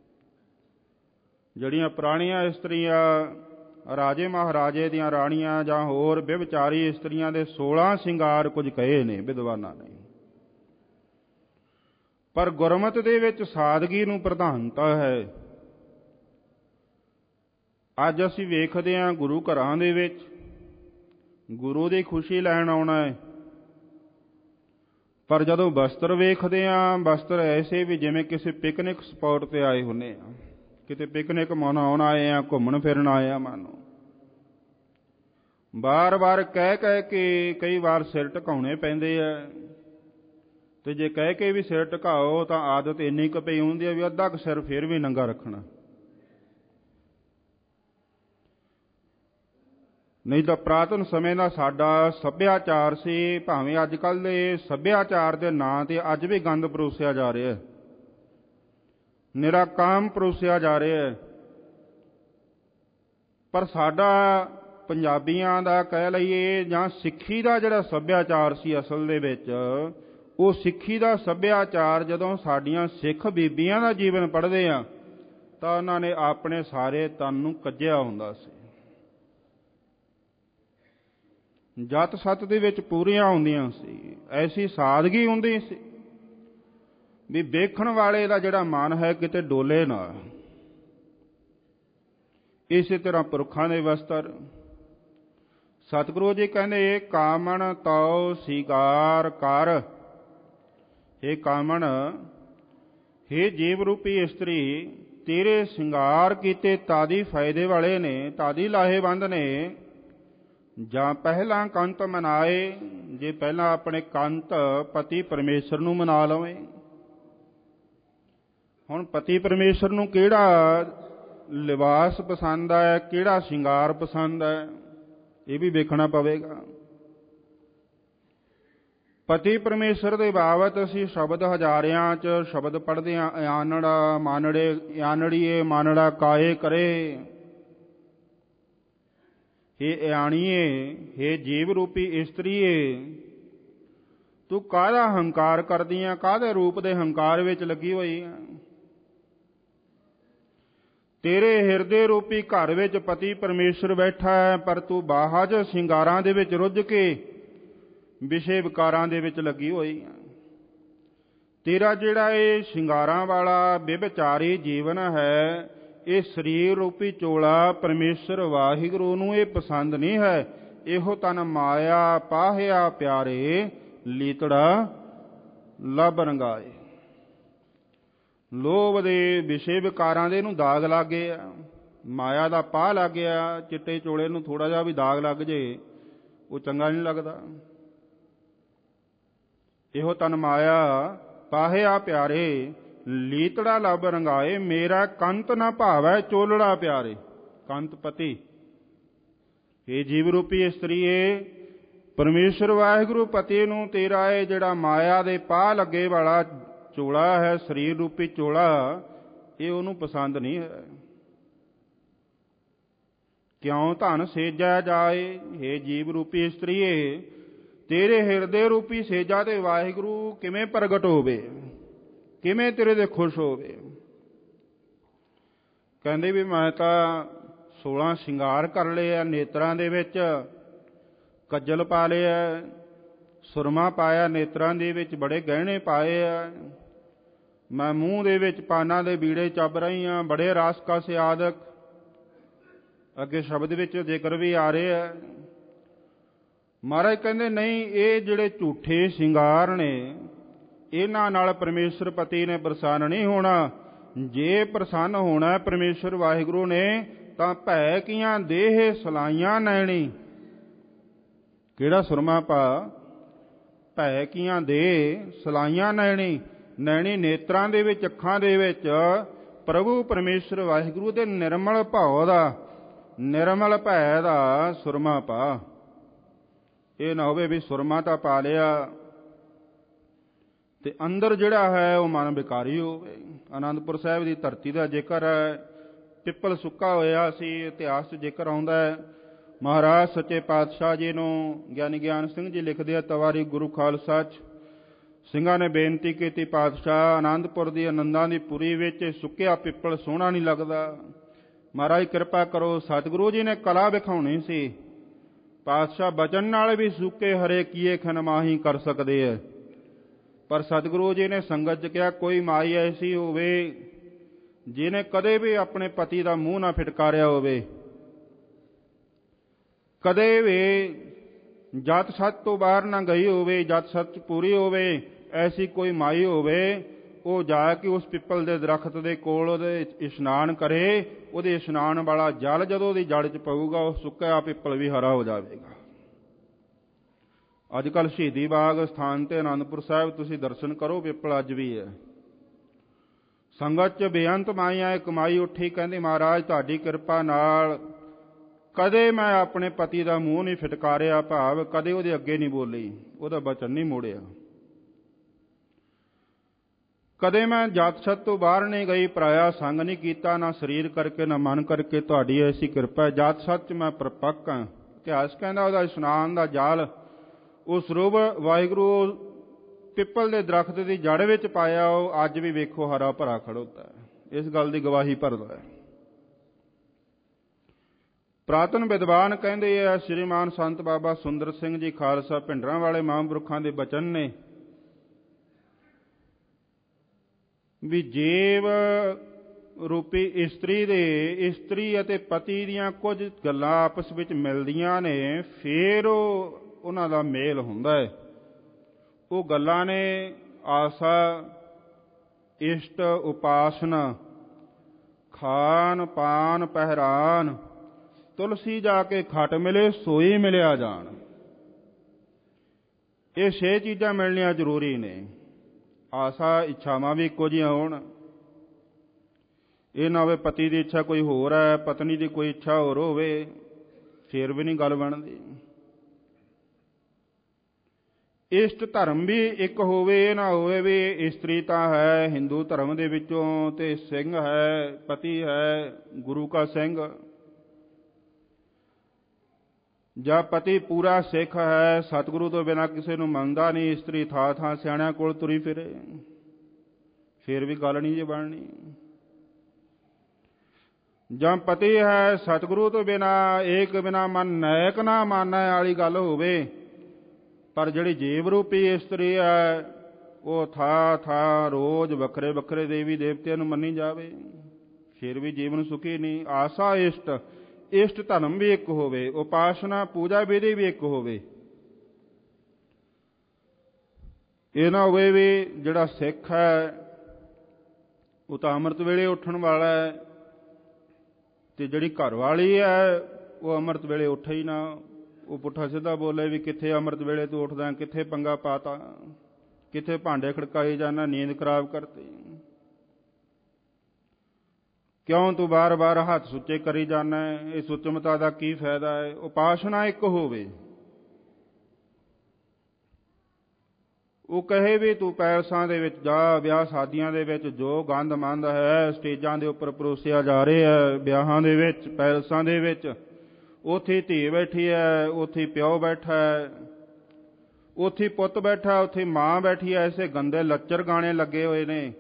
ਜਿਹੜੀਆਂ ਪੁਰਾਣੀਆਂ ਇਸਤਰੀਆਂ, ਰਾਜੇ ਮਹਾਰਾਜੇ ਦੀਆਂ ਰਾਣੀਆਂ ਜਾਂ ਹੋਰ ਵਿਵਚਾਰੀ ਇਸਤਰੀਆਂ ਦੇ ਸੋਲਾਂ ਸ਼ਿੰਗਾਰ ਕੁਝ ਕਹੇ ਨੇ ਵਿਦਵਾਨਾਂ ਨੇ। ਪਰ ਗੁਰਮਤਿ ਦੇ ਵਿੱਚ ਸਾਦਗੀ ਨੂੰ ਪ੍ਰਧਾਨਤਾ ਹੈ। ਅੱਜ ਅਸੀਂ ਵੇਖਦੇ ਹਾਂ ਗੁਰੂ ਘਰਾਂ ਦੇ ਵਿੱਚ ਗੁਰੂ ਦੀ ਖੁਸ਼ੀ ਲੈਣ ਆਉਣਾ ਹੈ, ਪਰ ਜਦੋਂ ਵਸਤਰ ਵੇਖਦੇ ਹਾਂ, ਵਸਤਰ ਐਸੇ ਵੀ ਜਿਵੇਂ ਕਿਸੇ ਪਿਕਨਿਕ ਸਪੌਟ ਤੇ ਆਏ ਹੁੰਦੇ ਆ, ਕਿਤੇ ਪਿਕਨਿਕ ਮਨਾਉਣ ਆਏ ਆ, ਘੁੰਮਣ ਫਿਰਨ ਆਏ ਆ। ਮਾਨੋ ਬਾਰ ਬਾਰ ਕਹਿ ਕਹਿ ਕੇ ਕਈ ਵਾਰ ਸਿਰ ਢਕਾਉਣੇ ਪੈਂਦੇ ਆ, ਤੇ ਜੇ ਕਹਿ ਕੇ ਵੀ ਸਿਰ ਢਕਾਓ ਤਾਂ ਆਦਤ ਇੰਨੀ ਕੁ ਪਈ ਹੁੰਦੀ ਹੈ ਵੀ ਅੱਧਾ ਕੁ ਸਿਰ ਫਿਰ ਵੀ ਨੰਗਾ ਰੱਖਣਾ। ਨਹੀਂ ਤਾਂ ਪੁਰਾਤਨ ਸਮੇਂ ਦਾ ਸਾਡਾ ਸੱਭਿਆਚਾਰ ਸੀ। ਭਾਵੇਂ ਅੱਜ ਕੱਲ੍ਹ ਦੇ ਸੱਭਿਆਚਾਰ ਦੇ ਨਾਂ 'ਤੇ ਅੱਜ ਵੀ ਗੰਦ ਪਰੋਸਿਆ ਜਾ ਰਿਹਾ, ਨਿਰਾ ਕਾਮ ਪਰੋਸਿਆ ਜਾ ਰਿਹਾ। ਪਰ ਸਾਡਾ ਪੰਜਾਬੀਆਂ ਦਾ ਕਹਿ ਲਈਏ ਜਾਂ ਸਿੱਖੀ ਦਾ ਜਿਹੜਾ ਸੱਭਿਆਚਾਰ ਸੀ ਅਸਲ ਦੇ ਵਿੱਚ, ਉਹ ਸਿੱਖੀ ਦਾ ਸੱਭਿਆਚਾਰ ਜਦੋਂ ਸਾਡੀਆਂ ਸਿੱਖ ਬੀਬੀਆਂ ਦਾ ਜੀਵਨ ਪੜ੍ਹਦੇ ਆ ਤਾਂ ਉਹਨਾਂ ਨੇ ਆਪਣੇ ਸਾਰੇ ਤਨ ਨੂੰ ਕੱਜਿਆ ਹੁੰਦਾ ਸੀ। ਜੱਤ ਸੱਤ ਦੇ ਵਿੱਚ ਪੂਰੀਆਂ ਹੁੰਦੀਆਂ ਸੀ, ਐਸੀ ਸਾਦਗੀ ਹੁੰਦੀ ਸੀ ਵੀ ਵੇਖਣ ਵਾਲੇ ਦਾ ਜਿਹੜਾ ਮਨ ਹੈ ਕਿਤੇ ਡੋਲੇ ਨਾ। ਇਸੇ ਤਰ੍ਹਾਂ ਪੁਰਖਾਂ ਦੇ ਵਸਤਰ ਸਤਿਗੁਰੂ ਜੀ ਕਹਿੰਦੇ ਕਾਮਣ ਤਉ ਸੀਗਾਰ ਕਰ। ਇਹ ਕਾਮਣ, ਹੇ ਜੀਵ ਰੂਪੀ ਇਸਤਰੀ, ਤੇਰੇ ਸ਼ਿੰਗਾਰ ਕੀਤੇ ਤਾਦੀ ਫਾਇਦੇ ਵਾਲੇ ਨੇ, ਤਾਦੀ ਲਾਹੇਵੰਦ ਨੇ। ਜਾਂ ਪਹਿਲਾਂ ਕੰਤ ਮਨਾਏ, ਜੇ ਪਹਿਲਾਂ ਆਪਣੇ ਕੰਤ ਪਤੀ ਪਰਮੇਸ਼ਰ ਨੂੰ ਮਨਾ ਲਵੇਂ। ਹੁਣ ਪਤੀ ਪਰਮੇਸ਼ਰ ਨੂੰ ਕਿਹੜਾ ਲਿਬਾਸ ਪਸੰਦ ਹੈ, ਕਿਹੜਾ ਸ਼ਿੰਗਾਰ ਪਸੰਦ ਹੈ, ਇਹ ਵੀ ਵੇਖਣਾ ਪਵੇਗਾ। ਪਤੀ ਪਰਮੇਸ਼ਰ ਦੇ ਬਾਬਤ ਅਸੀਂ ਸ਼ਬਦ ਹਜ਼ਾਰਿਆਂ 'ਚ ਸ਼ਬਦ ਪੜ੍ਹਦੇ ਹਾਂ। ਆਨੜਾ ਮਾਨੜੇ, ਆਨੜੀਏ ਮਾਨੜਾ ਕਾਏ ਕਰੇ। ਹੇ ਇਆਣੀਏ, ਹੇ ਜੀਵ ਰੂਪੀ ਇਸਤਰੀਏ, ਤੂੰ ਕਾਹਦਾ ਹੰਕਾਰ ਕਰਦੀ ਆ, ਕਾਹਦੇ ਰੂਪ ਦੇ ਹੰਕਾਰ ਵਿੱਚ ਲੱਗੀ ਹੋਈ ਆ। ਤੇਰੇ ਹਿਰਦੇ ਰੂਪੀ ਘਰ ਵਿੱਚ ਪਤੀ ਪਰਮੇਸ਼ਰ ਬੈਠਾ ਹੈ, ਪਰ ਤੂੰ ਬਾਹਜ ਸ਼ਿੰਗਾਰਾਂ ਦੇ ਵਿੱਚ ਰੁੱਝ ਕੇ ਵਿਸ਼ੇ ਵਿਕਾਰਾਂ ਦੇ ਵਿੱਚ ਲੱਗੀ ਹੋਈ ਹੈ। ਤੇਰਾ ਜਿਹੜਾ ਇਹ ਸ਼ਿੰਗਾਰਾਂ ਵਾਲਾ ਬੇਵਿਚਾਰੀ ਜੀਵਨ ਹੈ, ਇਹ ਸਰੀਰ ਰੂਪੀ ਚੋਲਾ ਪਰਮੇਸ਼ਰ ਵਾਹਿਗੁਰੂ ਨੂੰ ਇਹ ਪਸੰਦ ਨਹੀਂ ਹੈ। ਇਹੋ ਤਨ ਮਾਇਆ ਪਾਹਿਆ ਪਿਆਰੇ, ਲੀਤੜਾ ਲੱਭ ਰੰਗਾਏ। ਲੋਭ ਦੇ ਵਿਸ਼ੇ ਵਿਕਾਰਾਂ ਦੇ ਇਹਨੂੰ ਦਾਗ ਲੱਗ ਗਏ ਆ, ਮਾਇਆ ਦਾ ਪਾਹ ਲੱਗ ਗਿਆ। ਚਿੱਟੇ ਚੋਲੇ ਨੂੰ ਥੋੜਾ ਜਿਹਾ ਵੀ ਦਾਗ ਲੱਗ ਜੇ ਉਹ ਚੰਗਾ ਨਹੀਂ ਲੱਗਦਾ। ਇਹੋ ਤਨ ਮਾਇਆ ਪਾਹਿਆ ਪਿਆਰੇ, ਲੀਤੜਾ ਲੱਭ ਰੰਗਾਏ। ਮੇਰਾ ਕੰਤ ਨਾ ਭਾਵੈ ਚੋਲੜਾ ਪਿਆਰੇ। ਕੰਤ ਪਤੀ, ਇਹ ਜੀਵ ਰੂਪੀ ਇਸਤਰੀਏ, ਪਰਮੇਸ਼ਰ ਵਾਹਿਗੁਰੂ ਪਤੀ ਨੂੰ ਤੇਰਾ ਇਹ ਜਿਹੜਾ ਮਾਇਆ ਦੇ ਪਾਹ ਲੱਗੇ ਵਾਲਾ ਚੋਲਾ ਹੈ, ਸਰੀਰ ਰੂਪੀ ਚੋਲਾ, ਇਹ ਉਹਨੂੰ ਪਸੰਦ ਨਹੀਂ ਹੈ। ਕਿਉਂ ਧਨ ਸੇਜਾ ਜਾਏ। ਇਹ ਜੀਵ ਰੂਪੀ ਇਸਤਰੀਏ, ਤੇਰੇ ਹਿਰਦੇ ਰੂਪੀ ਸੇਜਾ ਤੇ ਵਾਹਿਗੁਰੂ ਕਿਵੇਂ ਪ੍ਰਗਟ ਹੋਵੇ, ਕਿਵੇਂ ਤੇਰੇ ਦੇ ਖੁਸ਼ ਹੋਵੇ। ਕਹਿੰਦੇ ਵੀ ਮੈਂ ਤਾਂ ਸੋਲਾਂ ਸ਼ਿੰਗਾਰ ਕਰ ਲਏ ਆ, ਨੇਤਰਾਂ ਦੇ ਵਿੱਚ ਕੱਜਲ ਪਾ ਲਿਆ, ਸੁਰਮਾ ਪਾਇਆ, ਨੇਤਰਾਂ ਦੇ ਵਿੱਚ ਬੜੇ ਗਹਿਣੇ ਪਾਏ ਆ, ਮੈਂ ਮੂੰਹ ਦੇ ਵਿੱਚ ਪਾਨਾਂ ਦੇ ਬੀੜੇ ਚੱਬ ਰਹੀ ਹਾਂ, ਬੜੇ ਰਸ ਕਸ ਆਦਿਕ ਅੱਗੇ ਸ਼ਬਦ ਵਿੱਚ ਜ਼ਿਕਰ ਵੀ ਆ ਰਹੇ ਆ। ਮਹਾਰਾਜ ਕਹਿੰਦੇ ਨਹੀਂ, ਇਹ ਜਿਹੜੇ ਝੂਠੇ ਸ਼ਿੰਗਾਰ ਨੇ, ਇਹਨਾਂ ਨਾਲ ਪਰਮੇਸ਼ਰ ਪਤੀ ਨੇ ਪ੍ਰਸੰਨ ਨਹੀਂ ਹੋਣਾ। ਜੇ ਪ੍ਰਸੰਨ ਹੋਣਾ ਪਰਮੇਸ਼ਰ ਵਾਹਿਗੁਰੂ ਨੇ ਤਾਂ ਭੈ ਕੀਆਂ ਦੇਹ ਸਲਾਈਆਂ ਨੈਣੀ। ਕਿਹੜਾ ਸੁਰਮਾ ਪਾ, ਭੈ ਕੀਆਂ ਦੇਹ ਸਲਾਈਆਂ ਨੈਣੀ। ਨੈਣੀ ਨੇਤਰਾਂ ਦੇ ਵਿੱਚ, ਅੱਖਾਂ ਦੇ ਵਿੱਚ ਪ੍ਰਭੂ ਪਰਮੇਸ਼ਰ ਵਾਹਿਗੁਰੂ ਦੇ ਨਿਰਮਲ ਭਾਵ ਦਾ, ਨਿਰਮਲ ਭੈ ਦਾ ਸੁਰਮਾ ਪਾ। ਇਹ ਨਾ ਹੋਵੇ ਵੀ ਸੁਰਮਾ ਤਾਂ ਪਾ ਲਿਆ ਤੇ ਅੰਦਰ ਜਿਹੜਾ ਹੈ ਉਹ ਮਨ ਵਿਕਾਰੀ ਹੋਵੇ। ਆਨੰਦਪੁਰ ਸਾਹਿਬ ਦੀ ਧਰਤੀ ਦਾ ਜ਼ਿਕਰ ਹੈ, ਪਿੱਪਲ ਸੁੱਕਾ ਹੋਇਆ ਸੀ। ਇਤਿਹਾਸ 'ਚ ਜ਼ਿਕਰ ਆਉਂਦਾ ਹੈ, ਮਹਾਰਾਜ ਸੱਚੇ ਪਾਤਸ਼ਾਹ ਜੀ ਨੂੰ ਗਿਆਨੀ ਗਿਆਨ ਸਿੰਘ ਜੀ ਲਿਖਦੇ ਆ ਤਵਾਰੀ ਗੁਰੂ ਖਾਲਸਾ 'ਚ, ਸਿੰਘਾਂ ਨੇ ਬੇਨਤੀ ਕੀਤੀ, ਪਾਤਸ਼ਾਹ ਆਨੰਦਪੁਰ ਦੀ ਆਨੰਦਾਂ ਦੀ ਪੁਰੀ ਵਿੱਚ ਸੁੱਕਿਆ ਪਿੱਪਲ ਸੋਹਣਾ ਨਹੀਂ ਲੱਗਦਾ, ਮਹਾਰਾਜ ਕਿਰਪਾ ਕਰੋ। ਸਤਿਗੁਰੂ ਜੀ ਨੇ ਕਲਾ ਵਿਖਾਉਣੀ ਸੀ। ਪਾਤਸ਼ਾਹ ਬਚਨ ਨਾਲ ਵੀ ਸੁੱਕੇ ਹਰੇ ਕੀਏ ਖਨ ਮਾਹੀ ਕਰ ਸਕਦੇ ਹੈ, ਪਰ ਸਤਿਗੁਰੂ ਜੀ ਨੇ ਸੰਗਤ 'ਚ ਕਿਹਾ ਕੋਈ ਮਾਈ ਐਸੀ ਹੋਵੇ ਜਿਹਨੇ ਕਦੇ ਵੀ ਆਪਣੇ ਪਤੀ ਦਾ ਮੂੰਹ ਨਾ ਫਿਟਕਾਰਿਆ ਹੋਵੇ, ਕਦੇ ਵੀ ਜਤ ਸੱਤ ਤੋਂ ਬਾਹਰ ਨਾ ਗਈ ਹੋਵੇ, ਜਤ ਸੱਤ ਪੂਰੀ ਹੋਵੇ, ਐਸੀ ਕੋਈ ਮਾਈ ਹੋਵੇ, ਉਹ ਜਾ ਕੇ ਉਸ ਪਿੱਪਲ ਦੇ ਦਰਖਤ ਦੇ ਕੋਲ ਉਹਦੇ ਇਸ਼ਨਾਨ ਕਰੇ। ਉਹਦੇ ਇਸ਼ਨਾਨ ਵਾਲਾ ਜਲ ਜਦੋਂ ਉਹਦੀ ਜੜ 'ਚ ਪਊਗਾ, ਉਹ ਸੁੱਕਿਆ ਪਿੱਪਲ ਵੀ ਹਰਾ ਹੋ ਜਾਵੇਗਾ। ਅੱਜ ਕੱਲ੍ਹ ਸ਼ਹੀਦੀ ਬਾਗ ਸਥਾਨ ਤੇ ਆਨੰਦਪੁਰ ਸਾਹਿਬ ਤੁਸੀਂ ਦਰਸ਼ਨ ਕਰੋ, ਪਿੱਪਲ ਅੱਜ ਵੀ ਹੈ। ਸੰਗਤ 'ਚ ਬੇਅੰਤ ਮਾਈਆਂ ਇੱਕ ਮਾਈ ਉੱਠੀ, ਕਹਿੰਦੀ ਮਹਾਰਾਜ ਤੁਹਾਡੀ ਕਿਰਪਾ ਨਾਲ ਕਦੇ ਮੈਂ ਆਪਣੇ ਪਤੀ ਦਾ ਮੂੰਹ ਨਹੀਂ ਫਿਟਕਾਰਿਆ, ਭਾਵ ਕਦੇ ਉਹਦੇ ਅੱਗੇ ਨਹੀਂ ਬੋਲੀ, ਉਹਦਾ ਬਚਨ ਨਹੀਂ ਮੋੜਿਆ, ਕਦੇ ਮੈਂ ਜਾਤ ਸੱਤ ਤੋਂ ਬਾਹਰ ਨਹੀਂ ਗਈ, ਪਰਾਇਆ ਸੰਗ ਨਹੀਂ ਕੀਤਾ, ਨਾ ਸਰੀਰ ਕਰਕੇ ਨਾ ਮਨ ਕਰਕੇ। ਤੁਹਾਡੀ ਐਸੀ ਕਿਰਪਾ ਹੈ, ਜਾਤ ਸੱਤ 'ਚ ਮੈਂ ਪਰਪੱਕ ਹਾਂ। ਇਤਿਹਾਸ ਕਹਿੰਦਾ ਉਹਦਾ ਇਸ਼ਨਾਨ ਦਾ ਜਲ ਉਹ ਸਰੋਵਰ ਵਾਹਿਗੁਰੂ ਪਿੱਪਲ ਦੇ ਦਰਖਤ ਦੀ ਜੜ ਵਿੱਚ ਪਾਇਆ, ਉਹ ਅੱਜ ਵੀ ਵੇਖੋ ਹਰਾ ਭਰਾ ਖੜੋਤਾ ਹੈ। ਇਸ ਗੱਲ ਦੀ ਗਵਾਹੀ ਭਰਦਾ ਹੈ। ਪ੍ਰਾਤਨ ਵਿਦਵਾਨ ਕਹਿੰਦੇ ਆ, ਸ਼੍ਰੀਮਾਨ ਸੰਤ ਬਾਬਾ ਸੁੰਦਰ ਸਿੰਘ ਜੀ ਖਾਲਸਾ ਭਿੰਡਰਾਂ ਵਾਲੇ ਮਹਾਂਪੁਰਖਾਂ ਦੇ ਬਚਨ ਨੇ ਵੀ ਜੀਵ ਰੂਪੀ ਇਸਤਰੀ ਦੇ, ਇਸਤਰੀ ਅਤੇ ਪਤੀ ਦੀਆਂ ਕੁਝ ਗੱਲਾਂ ਆਪਸ ਵਿੱਚ ਮਿਲਦੀਆਂ ਨੇ, ਫੇਰ ਉਹ ਉਹਨਾਂ ਦਾ ਮੇਲ ਹੁੰਦਾ ਹੈ। ਉਹ ਗੱਲਾਂ ਨੇ ਆਸਾ, ਇਸ਼ਟ, ਉਪਾਸਨਾ, ਖਾਨ ਪਾਨ, ਪਹਿਰਾਨ, ਤੁਲਸੀ ਜਾ ਕੇ ਖਟ ਮਿਲੇ ਸੋਈ ਮਿਲਿਆ ਜਾਣ। ਇਹ ਛੇ ਚੀਜ਼ਾਂ ਮਿਲਣੀਆਂ ਜ਼ਰੂਰੀ ਨੇ। ਆਸਾ, ਇੱਛਾਵਾਂ ਵੀ ਇੱਕੋ ਜਿਹੀਆਂ ਹੋਣ। ਇਹ ਨਾ ਹੋਵੇ ਪਤੀ ਦੀ ਇੱਛਾ ਕੋਈ ਹੋਰ ਹੈ, ਪਤਨੀ ਦੀ ਕੋਈ ਇੱਛਾ ਹੋਰ ਹੋਵੇ, ਫੇਰ ਵੀ ਨਹੀਂ ਗੱਲ ਬਣਦੀ। ਇਸ਼ਟ ਧਰਮ ਵੀ ਇੱਕ ਹੋਵੇ, ਇਹ ਨਾ ਹੋਵੇ ਵੀ ਇਸਤਰੀ ਤਾਂ ਹੈ ਹਿੰਦੂ ਧਰਮ ਦੇ ਵਿੱਚੋਂ ਤੇ ਸਿੰਘ ਹੈ, ਪਤੀ ਹੈ ਗੁਰੂ ਕਾ ਸਿੰਘ, ਜਾਂ ਪਤੀ ਪੂਰਾ ਸਿੱਖ ਹੈ, ਸਤਿਗੁਰੂ ਤੋਂ ਬਿਨਾਂ ਕਿਸੇ ਨੂੰ ਮੰਨਦਾ ਨਹੀਂ, ਇਸਤਰੀ ਥਾਂ ਥਾਂ ਸਿਆਣਿਆਂ ਕੋਲ ਤੁਰੀ ਫਿਰੇ, ਫੇਰ ਵੀ ਗੱਲ ਨਹੀਂ ਜੇ ਬਣਨੀ। ਜਾਂ ਪਤੀ ਹੈ ਸਤਿਗੁਰੂ ਤੋਂ ਬਿਨਾ ਏਕ ਬਿਨਾ ਮਨ ਨੈਕ ਨਾ ਮਾਨੈ ਵਾਲੀ ਗੱਲ ਹੋਵੇ, ਪਰ ਜਿਹੜੀ ਜੀਵ ਰੂਪੀ ਇਸਤਰੀ ਹੈ ਉਹ ਥਾ ਥਾ ਰੋਜ਼ ਵੱਖਰੇ ਵੱਖਰੇ ਦੇਵੀ ਦੇਵਤਿਆਂ ਨੂੰ ਮੰਨੀ ਜਾਵੇ, ਫਿਰ ਵੀ ਜੀਵਨ ਸੁਖੀ ਨਹੀਂ। ਆਸਾ ਇਸ਼ਟ, ਇਸ਼ਟ ਧਰਮ ਵੀ ਇੱਕ ਹੋਵੇ, ਉਪਾਸਨਾ ਪੂਜਾ ਵਿਧੀ ਵੀ ਇੱਕ ਹੋਵੇ। ਇਹ ਨਾ ਹੋਵੇ ਵੀ ਜਿਹੜਾ ਸਿੱਖ ਹੈ ਉਹ ਤਾਂ ਅੰਮ੍ਰਿਤ ਵੇਲੇ ਉੱਠਣ ਵਾਲਾ ਹੈ ਤੇ ਜਿਹੜੀ ਘਰ ਵਾਲੀ ਹੈ ਉਹ ਅੰਮ੍ਰਿਤ ਵੇਲੇ ਉੱਠੇ ਹੀ ਨਾ, ਉਹ ਪੁੱਠਾ ਸਿੱਧਾ ਬੋਲੇ ਵੀ ਕਿੱਥੇ ਅੰਮ੍ਰਿਤ ਵੇਲੇ ਤੂੰ ਉੱਠਦਾ, ਕਿੱਥੇ ਪੰਗਾ ਪਾਤਾ, ਕਿੱਥੇ ਭਾਂਡੇ ਖੜਕਾਈ ਜਾਣਾ, ਨੀਂਦ ਖਰਾਬ ਕਰਤੀ, ਕਿਉਂ ਤੂੰ ਬਾਰ ਬਾਰ ਹੱਥ ਸੁੱਚੇ ਕਰੀ ਜਾਣਾ, ਇਹ ਸੁੱਚਮਤਾ ਦਾ ਕੀ ਫਾਇਦਾ ਹੈ। ਉਪਾਸਨਾ ਇੱਕ ਹੋਵੇ। ਉਹ ਕਹੇ ਵੀ ਤੂੰ ਪੈਲਸਾਂ ਦੇ ਵਿੱਚ ਜਾ, ਵਿਆਹ ਸ਼ਾਦੀਆਂ ਦੇ ਵਿੱਚ ਜੋ ਗੰਦ ਮੰਦ ਹੈ ਸਟੇਜਾਂ ਦੇ ਉੱਪਰ ਪਰੋਸਿਆ ਜਾ ਰਿਹਾ ਹੈ, ਵਿਆਹਾਂ ਦੇ ਵਿੱਚ ਪੈਲਸਾਂ ਦੇ ਵਿੱਚ, ਉੱਥੇ ਧੀ ਬੈਠੀ ਹੈ, ਉੱਥੇ ਪਿਓ ਬੈਠਾ ਹੈ, ਉੱਥੇ ਪੁੱਤ ਬੈਠਾ, ਉੱਥੇ ਮਾਂ ਬੈਠੀ ਹੈ, ਐਸੇ ਗੰਦੇ ਲੱਚਰ ਗਾਣੇ ਲੱਗੇ ਹੋਏ ਨੇ।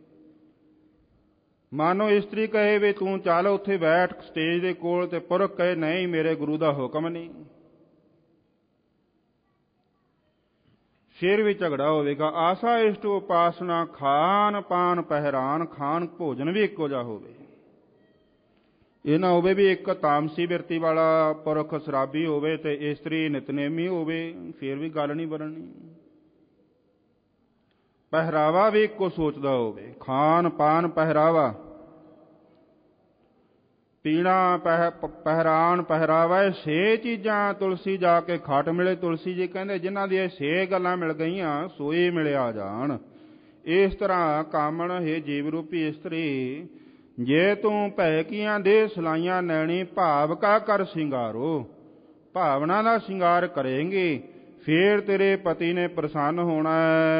ਮਾਨੋ ਇਸਤਰੀ ਕਹੇ ਵੀ ਤੂੰ ਚੱਲ ਉੱਥੇ ਬੈਠ ਸਟੇਜ ਦੇ ਕੋਲ, ਤੇ ਪੁਰਖ ਕਹੇ ਨਹੀਂ ਮੇਰੇ ਗੁਰੂ ਦਾ ਹੁਕਮ ਨਹੀਂ, ਫਿਰ ਵੀ ਝਗੜਾ ਹੋਵੇਗਾ। ਆਸਾ ਇਸ਼ਟ ਉਪਾਸਨਾ, ਖਾਨ ਪਾਨ ਪਹਿਰਾਨ, ਖਾਣ ਭੋਜਨ ਵੀ ਇੱਕੋ ਜਿਹਾ ਹੋਵੇ। ਇਹ ਨਾ ਹੋਵੇ ਵੀ ਇੱਕ ਤਾਮਸੀ ਬਿਰਤੀ ਵਾਲਾ ਪੁਰਖ ਸ਼ਰਾਬੀ ਹੋਵੇ ਤੇ ਇਸਤਰੀ ਨਿਤਨੇਮੀ ਹੋਵੇ, ਫਿਰ ਵੀ ਗੱਲ ਨਹੀਂ ਬਣਨੀ। ਪਹਿਰਾਵਾ ਵੀ ਇੱਕੋ ਸੋਚਦਾ ਹੋਵੇ, ਖਾਨ ਪਾਨ ਪਹਿਰਾਵਾ, ਪੀਣਾ ਪਹਿ ਪਹਿਰਾਨ ਪਹਿਰਾਵਾ, ਇਹ ਛੇ ਚੀਜ਼ਾਂ ਤੁਲਸੀ ਜਾ ਕੇ ਖੱਟ ਮਿਲੇ। ਤੁਲਸੀ ਜੀ ਕਹਿੰਦੇ ਜਿਨ੍ਹਾਂ ਦੀ ਇਹ ਛੇ ਗੱਲਾਂ ਮਿਲ ਗਈਆਂ ਸੋਈ ਮਿਲਿਆ ਜਾਣ। ਇਸ ਤਰ੍ਹਾਂ ਕਾਮਣ ਹੈ ਜੀਵ ਰੂਪੀ ਇਸਤਰੀ, ਜੇ ਤੂੰ ਭੈਕੀਆਂ ਦੇ ਸਲਾਈਆਂ ਨੈਣੀ, ਭਾਵ ਕਾ ਕਰ ਸ਼ਿੰਗਾਰੋ, ਭਾਵਨਾ ਦਾ ਸ਼ਿੰਗਾਰ ਕਰੇਂਗੀ ਫੇਰ ਤੇਰੇ ਪਤੀ ਨੇ ਪ੍ਰਸੰਨ ਹੋਣਾ।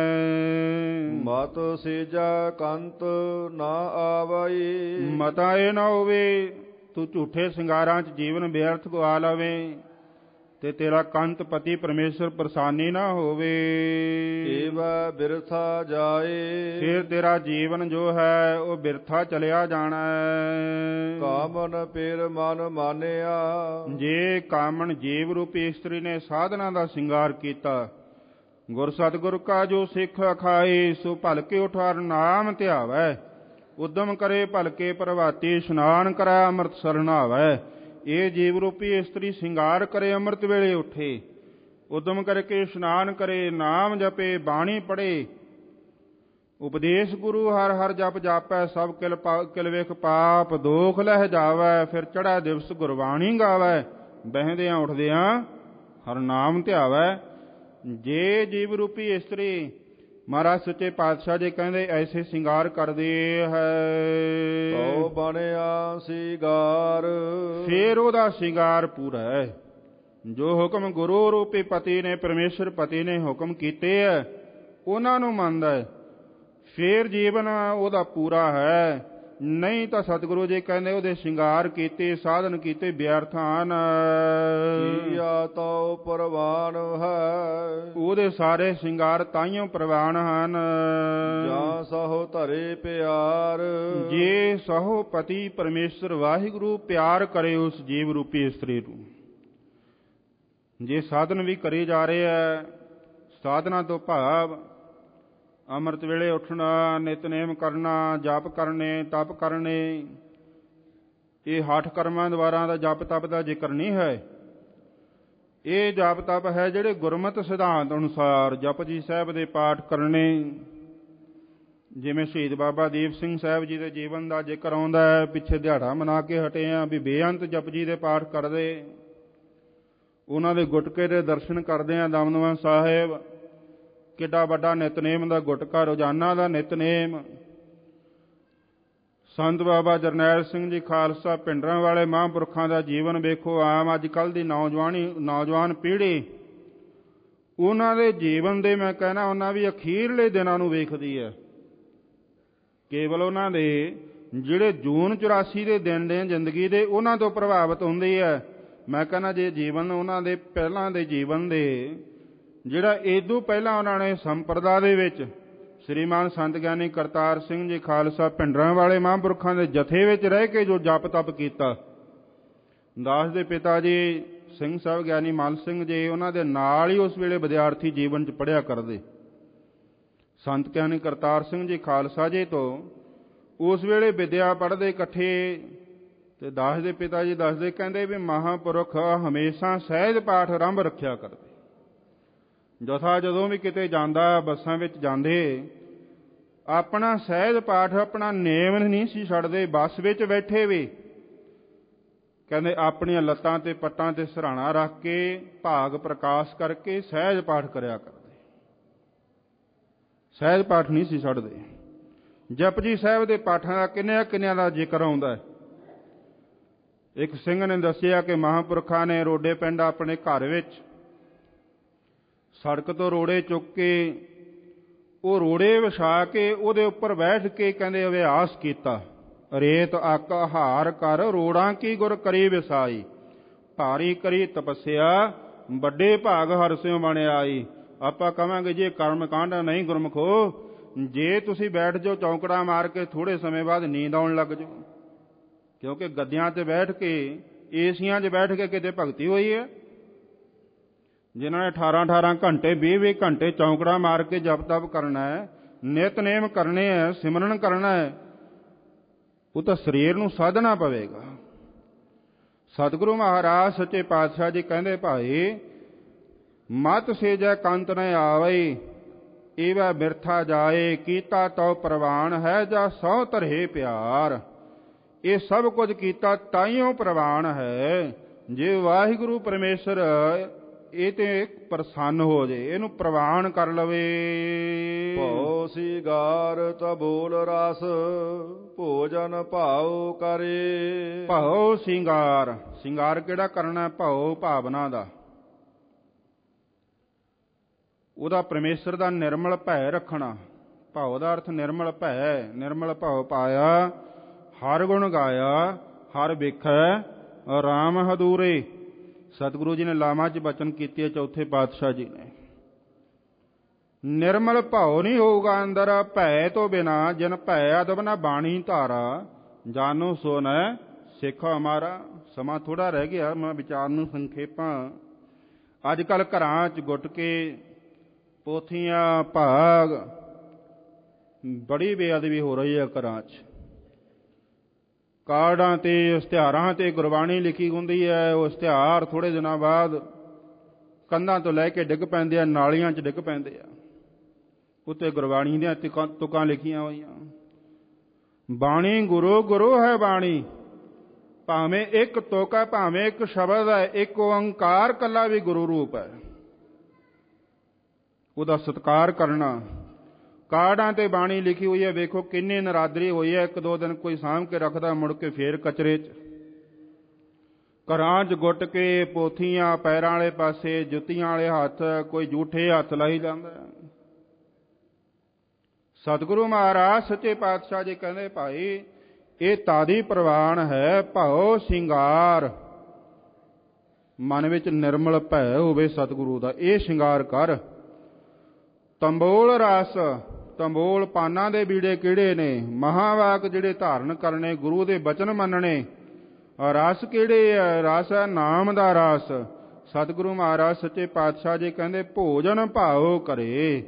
ਮਤ ਸੇਜਾ ਕੰਤ ਨਾ ਆਵਈ, ਮਤਾ ਇਹ ਨਾ ਹੋਵੇ ਤੂੰ ਝੂਠੇ ਸ਼ਿੰਗਾਰਾਂ 'ਚ ਜੀਵਨ ਵਿਅਰਥ ਗਵਾ ਲਵੇ ਤੇ ਤੇਰਾ ਕੰਤ ਪਤੀ ਪਰਮੇਸ਼ਰ ਪ੍ਰਸਾਨੀ ਨਾ ਹੋਵੇ। ਏਵ ਬਿਰਥਾ ਜਾਏ, ਫਿਰ ਤੇਰਾ ਜੀਵਨ ਜੋ ਹੈ ਉਹ ਬਿਰਥਾ ਚਲਿਆ ਜਾਣਾ ਹੈ। ਕਾਮਨ ਪੇਰ ਮਨ ਮਾਨਿਆ, ਜੇ ਕਾਮਣ ਜੀਵ ਰੂਪੀ ਇਸਤਰੀ ਨੇ ਸਾਧਨਾ ਦਾ ਸ਼ਿੰਗਾਰ ਕੀਤਾ, ਗੁਰ ਸਤਿਗੁਰ ਕਾ ਜੋ ਸਿੱਖ ਅਖਾਏ, ਸੋ ਭਲਕੇ ਉਠਾਰ ਨਾਮ ਧਿਆਵੈ, ਉਦਮ ਕਰੇ ਭਲਕੇ ਪ੍ਰਭਾਤੀ, ਇਸ਼ਨਾਨ ਕਰੈ ਅੰਮ੍ਰਿਤ ਸਰ ਨਹਾਵੈ। ਇਹ ਜੀਵ ਰੂਪੀ ਇਸਤਰੀ ਸ਼ਿੰਗਾਰ ਕਰੇ, ਅੰਮ੍ਰਿਤ ਵੇਲੇ ਉੱਠੇ, ਉਦਮ ਕਰਕੇ ਇਸ਼ਨਾਨ ਕਰੇ, ਨਾਮ ਜਪੇ, ਬਾਣੀ ਪੜ੍ਹੇ, ਉਪਦੇਸ਼ ਗੁਰੂ ਹਰ ਹਰ ਜਪ ਜਾਪੈ, ਸਭ ਕਿਲ ਕਿਲ ਵੇਖ ਪਾਪ ਦੋਖ ਲਹਿ ਜਾਵੈ, ਫਿਰ ਚੜ੍ਹੈ ਦਿਵਸ ਗੁਰਬਾਣੀ ਗਾਵੈ, ਬਹਿੰਦਿਆਂ ਉੱਠਦਿਆਂ ਹਰ ਨਾਮ ਧਿਆਵੈ। ਜੇ ਜੀਵ ਰੂਪੀ ਇਸਤਰੀ, ਮਹਾਰਾਜ ਸੱਚੇ ਪਾਤਸ਼ਾਹ ਜੀ ਕਹਿੰਦੇ ਐਸੇ ਸ਼ਿੰਗਾਰ ਕਰਦੇ ਹੈ, ਤੋ ਬਣਿਆ ਸ਼ਿੰਗਾਰ, ਫੇਰ ਉਹਦਾ ਸ਼ਿੰਗਾਰ ਪੂਰਾ ਹੈ। ਜੋ ਹੁਕਮ ਗੁਰੂ ਰੂਪੀ ਪਤੀ ਨੇ, ਪਰਮੇਸ਼ਰ ਪਤੀ ਨੇ ਹੁਕਮ ਕੀਤੇ ਹੈ ਉਹਨਾਂ ਨੂੰ ਮੰਨਦਾ ਹੈ, ਫੇਰ ਜੀਵਨ ਉਹਦਾ ਪੂਰਾ ਹੈ। ਨਹੀਂ ਤਾਂ ਸਤਿਗੁਰੂ ਜੀ ਕਹਿੰਦੇ ਉਹਦੇ ਸ਼ਿੰਗਾਰ ਕੀਤੇ, ਸਾਧਨ ਕੀਤੇ ਵਿਅਰਥ ਹਨ। ਕੀਆ ਤਉ ਪ੍ਰਵਾਨ ਹੈ, ਉਹਦੇ ਸਾਰੇ ਸ਼ਿੰਗਾਰ ਤਾਈਓ ਪ੍ਰਵਾਨ ਹਨ। ਜਾਂ ਸਹੋ ਧਰੇ ਪਿਆਰ, ਜੇ ਸਹੋ ਪਤੀ ਪਰਮੇਸ਼ਰ ਵਾਹਿਗੁਰੂ ਪਿਆਰ ਕਰੇ ਉਸ ਜੀਵ ਰੂਪੀ ਇਸਤਰੀ ਨੂੰ। ਜੇ ਸਾਧਨ ਵੀ ਕਰੀ ਜਾ ਰਹੇ ਹੈ, ਸਾਧਨਾ ਤੋਂ ਭਾਵ ਅੰਮ੍ਰਿਤ ਵੇਲੇ ਉੱਠਣਾ, ਨਿਤਨੇਮ ਕਰਨਾ, ਜਪ ਕਰਨੇ, ਤਪ ਕਰਨੇ, ਇਹ ਹੱਠ ਕਰਮਾਂ ਦੁਆਰਾ ਦਾ ਜਪ ਤਪ ਦਾ ਜ਼ਿਕਰ ਨਹੀਂ ਹੈ। ਇਹ ਜਪ ਤਪ ਹੈ ਜਿਹੜੇ ਗੁਰਮਤਿ ਸਿਧਾਂਤ ਅਨੁਸਾਰ ਜਪਜੀ ਸਾਹਿਬ ਦੇ ਪਾਠ ਕਰਨੇ। ਜਿਵੇਂ ਸ਼ਹੀਦ ਬਾਬਾ ਦੀਪ ਸਿੰਘ ਸਾਹਿਬ ਜੀ ਦੇ ਜੀਵਨ ਦਾ ਜ਼ਿਕਰ ਆਉਂਦਾ ਹੈ, ਪਿੱਛੇ ਦਿਹਾੜਾ ਮਨਾ ਕੇ ਹਟੇ ਆ ਵੀ ਬੇਅੰਤ ਜਪਜੀ ਦੇ ਪਾਠ ਕਰਦੇ, ਉਹਨਾਂ ਦੇ ਗੁਟਕੇ ਦੇ ਦਰਸ਼ਨ ਕਰਦੇ ਆ। ਦਮਦਮਾ ਸਾਹਿਬ ਕਿੱਡਾ ਵੱਡਾ ਨਿਤਨੇਮ ਦਾ ਗੁਟਕਾ, ਰੋਜ਼ਾਨਾ ਦਾ ਨਿਤਨੇਮ। ਸੰਤ ਬਾਬਾ ਜਰਨੈਲ ਸਿੰਘ ਜੀ ਖਾਲਸਾ ਪਿੰਡਰਾਂ ਵਾਲੇ ਮਹਾਂਪੁਰਖਾਂ ਦਾ ਜੀਵਨ ਵੇਖੋ। ਆਮ ਅੱਜ ਕੱਲ੍ਹ ਦੀ ਨੌਜਵਾਨੀ ਨੌਜਵਾਨ ਪੀੜ੍ਹੀ ਉਹਨਾਂ ਦੇ ਜੀਵਨ ਦੇ, ਮੈਂ ਕਹਿਣਾ ਉਹਨਾਂ ਵੀ ਅਖੀਰਲੇ ਦਿਨਾਂ ਨੂੰ ਵੇਖਦੀ ਹੈ। ਕੇਵਲ ਉਹਨਾਂ ਦੇ ਜਿਹੜੇ ਜੂਨ ਚੁਰਾਸੀ ਦੇ ਦਿਨ ਨੇ ਜ਼ਿੰਦਗੀ ਦੇ, ਉਹਨਾਂ ਤੋਂ ਪ੍ਰਭਾਵਿਤ ਹੁੰਦੀ ਹੈ। ਮੈਂ ਕਹਿੰਦਾ ਜੇ ਜੀਵਨ ਉਹਨਾਂ ਦੇ ਪਹਿਲਾਂ ਦੇ ਜੀਵਨ ਦੇ, ਜਿਹੜਾ ਇਦੋਂ ਪਹਿਲਾਂ ਉਹਨਾਂ ਨੇ ਸੰਪਰਦਾ ਦੇ ਵਿੱਚ ਸ੍ਰੀਮਾਨ ਸੰਤ ਗਿਆਨੀ ਕਰਤਾਰ ਸਿੰਘ ਜੀ ਖਾਲਸਾ ਭਿੰਡਰਾਂ ਵਾਲੇ ਮਹਾਂਪੁਰਖਾਂ ਦੇ ਜਥੇ ਵਿੱਚ ਰਹਿ ਕੇ ਜੋ ਜਪ ਤਪ ਕੀਤਾ, ਦਾਸ ਦੇ ਪਿਤਾ ਜੀ ਸਿੰਘ ਸਾਹਿਬ ਗਿਆਨੀ ਮਲ ਸਿੰਘ ਜੀ ਉਹਨਾਂ ਦੇ ਨਾਲ ਹੀ ਉਸ ਵੇਲੇ ਵਿਦਿਆਰਥੀ ਜੀਵਨ 'ਚ ਪੜ੍ਹਿਆ ਕਰਦੇ। ਸੰਤ ਗਿਆਨੀ ਕਰਤਾਰ ਸਿੰਘ ਜੀ ਖਾਲਸਾ ਜੀ ਤੋਂ ਉਸ ਵੇਲੇ ਵਿਦਿਆ ਪੜ੍ਹਦੇ ਇਕੱਠੇ। ਤੇ ਦਾਸ ਦੇ ਪਿਤਾ ਜੀ ਦੱਸਦੇ, ਕਹਿੰਦੇ ਵੀ ਮਹਾਂਪੁਰਖ ਹਮੇਸ਼ਾ ਸਹਿਜ ਪਾਠ ਆਰੰਭ ਰੱਖਿਆ ਕਰਦੇ। ਜਥਾ ਜਦੋਂ ਵੀ ਕਿਤੇ ਜਾਂਦਾ, ਬੱਸਾਂ ਵਿੱਚ ਜਾਂਦੇ, ਆਪਣਾ ਸਹਿਜ ਪਾਠ, ਆਪਣਾ ਨੇਮ ਨਹੀਂ ਸੀ ਛੱਡਦੇ। ਬੱਸ ਵਿੱਚ ਬੈਠੇ ਵੀ ਕਹਿੰਦੇ ਆਪਣੀਆਂ ਲੱਤਾਂ ਤੇ ਪੱਟਾਂ ਤੇ ਸਿਰਹਾਣਾ ਰੱਖ ਕੇ ਭਾਗ ਪ੍ਰਕਾਸ਼ ਕਰਕੇ ਸਹਿਜ ਪਾਠ ਕਰਿਆ ਕਰਦੇ। ਸਹਿਜ ਪਾਠ ਨਹੀਂ ਸੀ ਛੱਡਦੇ। ਜਪਜੀ ਸਾਹਿਬ ਦੇ ਪਾਠਾਂ ਦਾ ਕਿੰਨਿਆਂ ਕਿੰਨਿਆਂ ਦਾ ਜ਼ਿਕਰ ਆਉਂਦਾ ਹੈ। ਇੱਕ ਸਿੰਘ ਨੇ ਦੱਸਿਆ ਕਿ ਮਹਾਂਪੁਰਖਾਂ ਨੇ ਰੋਡੇ ਪਿੰਡ ਆਪਣੇ ਘਰ ਵਿੱਚ ਸੜਕ ਤੋਂ ਰੋੜੇ ਚੁੱਕ ਕੇ ਉਹ ਰੋੜੇ ਵਿਛਾ ਕੇ ਉਹਦੇ ਉੱਪਰ ਬੈਠ ਕੇ ਕਹਿੰਦੇ ਅਭਿਆਸ ਕੀਤਾ। ਰੇਤ ਅੱਕ ਹਾਰ ਕਰ ਰੋੜਾਂ ਕੀ ਗੁਰ ਕਰੀ ਵਿਸਾਈ, ਭਾਰੀ ਕਰੀ ਤਪੱਸਿਆ ਵੱਡੇ ਭਾਗ ਹਰਸਿਓ ਬਣ ਆਈ। ਆਪਾਂ ਕਹਾਂਗੇ ਜੀ ਕਰਮ ਕਾਂਡ ਨਹੀਂ ਗੁਰਮਖੋ, ਜੇ ਤੁਸੀਂ ਬੈਠ ਜਾਓ ਚੌਂਕੜਾ ਮਾਰ ਕੇ, ਥੋੜੇ ਸਮੇਂ ਬਾਅਦ ਨੀਂਦ ਆਉਣ ਲੱਗ ਜਾਓ। ਕਿਉਂਕਿ ਗੱਦਿਆਂ 'ਤੇ ਬੈਠ ਕੇ, ਏਸੀਆਂ 'ਚ ਬੈਠ ਕੇ ਕਿਤੇ ਭਗਤੀ ਹੋਈ ਹੈ? ਜਿਨ੍ਹਾਂ ਨੇ ਅਠਾਰਾਂ ਅਠਾਰਾਂ ਘੰਟੇ, ਵੀਹ ਵੀਹ ਘੰਟੇ ਚੌਂਕੜਾ ਮਾਰ ਕੇ ਜਪ ਤਪ ਕਰਨਾ ਹੈ, ਨਿਤਨੇਮ ਕਰਨੇ ਹੈ, ਸਿਮਰਨ ਕਰਨਾ ਹੈ, ਉਹ ਤਾਂ ਸਰੀਰ ਨੂੰ ਸਾਧਣਾ ਪਵੇਗਾ। ਸਤਿਗੁਰੂ ਮਹਾਰਾਜ ਸੱਚੇ ਪਾਤਸ਼ਾਹ ਜੀ ਕਹਿੰਦੇ, ਭਾਈ ਮਤ ਸੇਜੈ ਕੰਤ ਨ ਆਵਈ, ਏਵੈ ਬਿਰਥਾ ਜਾਏ, ਕੀਤਾ ਤਉ ਪ੍ਰਵਾਨ ਹੈ ਜਾਂ ਸਹੁ ਧਰੇ ਪਿਆਰ। ਇਹ ਸਭ ਕੁਝ ਕੀਤਾ ਤਾਈਓ ਪ੍ਰਵਾਨ ਹੈ ਜੇ ਵਾਹਿਗੁਰੂ ਪਰਮੇਸ਼ਰ ਇਹ ਤੇ ਪ੍ਰਸੰਨ ਹੋ ਜੇ, ਇਹਨੂੰ ਪ੍ਰਵਾਨ ਕਰ ਲਵੇ। ਭਉ ਸੀਗਾਰ ਤਬੋਲ ਰਸ, ਭੋਜਨ ਭਾਉ ਕਰੇ। ਭਉ ਸਿੰਗਾਰ, ਸਿੰਗਾਰ ਕਿਹੜਾ ਕਰਨਾ? ਭਉ ਭਾਵਨਾ ਦਾ, ਉਹਦਾ ਪਰਮੇਸ਼ਰ ਦਾ ਨਿਰਮਲ ਭੈ ਰੱਖਣਾ। ਭਉ ਦਾ ਅਰਥ ਨਿਰਮਲ ਭੈ, ਨਿਰਮਲ ਭਉ ਪਾਇਆ, ਹਰ ਗੁਣ ਗਾਇਆ, ਹਰ ਵੇਖੈ ਰਾਮ ਹਦੂਰੇ। ਸਤਿਗੁਰੂ ਜੀ ਨੇ ਲਾਵਾਂ 'ਚ ਬਚਨ ਕੀਤੀ ਹੈ, ਚੌਥੇ ਪਾਤਸ਼ਾਹ ਜੀ ਨੇ। ਨਿਰਮਲ ਭਉ ਨਹੀਂ ਹੋਊਗਾ ਅੰਦਰ, ਭੈ ਤੋਂ ਬਿਨਾ। ਜਿਨ ਭੈ ਅਦਬ ਨਾ ਬਾਣੀ ਧਾਰਾ, ਜਾਨੋ ਸੋ ਨ ਸਿੱਖ ਹਮਾਰਾ। ਸਮਾਂ ਥੋੜ੍ਹਾ ਰਹਿ ਗਿਆ, ਮੈਂ ਵਿਚਾਰ ਨੂੰ ਸੰਖੇਪਾਂ। ਅੱਜ ਕੱਲ੍ਹ ਘਰਾਂ 'ਚ ਗੁੱਟ ਕੇ ਪੋਥੀਆਂ, ਭਾਗ, ਬੜੀ ਬੇਅਦਬੀ ਹੋ ਰਹੀ ਹੈ ਘਰਾਂ 'ਚ। ਕਾਰਡਾਂ 'ਤੇ, ਇਸ਼ਤਿਹਾਰਾਂ 'ਤੇ ਗੁਰਬਾਣੀ ਲਿਖੀ ਹੁੰਦੀ ਹੈ। ਉਹ ਇਸ਼ਤਿਹਾਰ ਥੋੜ੍ਹੇ ਦਿਨਾਂ ਬਾਅਦ ਕੰਧਾਂ ਤੋਂ ਲੈ ਕੇ ਡਿੱਗ ਪੈਂਦੇ ਆ, ਨਾਲੀਆਂ 'ਚ ਡਿੱਗ ਪੈਂਦੇ ਆ। ਉੱਤੇ ਗੁਰਬਾਣੀ ਦੀਆਂ ਤੁਕਾਂ ਲਿਖੀਆਂ ਹੋਈਆਂ। ਬਾਣੀ ਗੁਰੂ ਗੁਰੂ ਹੈ ਬਾਣੀ, ਭਾਵੇਂ ਇੱਕ ਤੁਕ ਹੈ, ਭਾਵੇਂ ਇੱਕ ਸ਼ਬਦ ਹੈ, ਇੱਕ ਓੰਕਾਰ ਇਕੱਲਾ ਵੀ ਗੁਰੂ ਰੂਪ ਹੈ। ਉਹਦਾ ਸਤਿਕਾਰ ਕਰਨਾ। ਕਾਰਡਾਂ 'ਤੇ ਬਾਣੀ ਲਿਖੀ ਹੋਈ ਹੈ, ਵੇਖੋ ਕਿੰਨੀ ਨਰਾਦਰੀ ਹੋਈ ਹੈ। ਇੱਕ ਦੋ ਦਿਨ ਕੋਈ ਸਾਂਭ ਕੇ ਰੱਖਦਾ, ਮੁੜ ਕੇ ਫੇਰ ਕਚਰੇ 'ਚ। ਘਰਾਂ 'ਚ ਗੁੱਟ ਕੇ ਪੋਥੀਆਂ ਪੈਰਾਂ ਵਾਲੇ ਪਾਸੇ, ਜੁੱਤੀਆਂ ਵਾਲੇ ਹੱਥ, ਕੋਈ ਜੂਠੇ ਹੱਥ ਲਾਈ ਜਾਂਦਾ। ਸਤਿਗੁਰੂ ਮਹਾਰਾਜ ਸੱਚੇ ਪਾਤਸ਼ਾਹ ਜੀ ਕਹਿੰਦੇ, ਭਾਈ ਇਹ ਤਾਦੀ ਪ੍ਰਵਾਨ ਹੈ ਭਉ ਸਿੰਗਾਰ। ਮਨ ਵਿੱਚ ਨਿਰਮਲ ਭੈ ਹੋਵੇ ਸਤਿਗੁਰੂ ਦਾ, ਇਹ ਸ਼ਿੰਗਾਰ ਕਰ। ਤੰਬੋਲ ਰਸ, ਤੰਬੋਲ ਪਾਨਾਂ ਦੇ ਬੀੜੇ ਕਿਹੜੇ ਨੇ? ਮਹਾਵਾਕ ਜਿਹੜੇ ਧਾਰਨ ਕਰਨੇ, ਗੁਰੂ ਦੇ ਬਚਨ ਮੰਨਣੇ। ਰਸ ਕਿਹੜੇ ਹੈ? ਰਸ ਹੈ ਨਾਮ ਦਾ ਰਸ। ਸਤਿਗੁਰੂ ਮਹਾਰਾਜ ਸੱਚੇ ਪਾਤਸ਼ਾਹ ਜੀ ਕਹਿੰਦੇ, ਭੋਜਨ ਭਾਉ ਕਰੇ।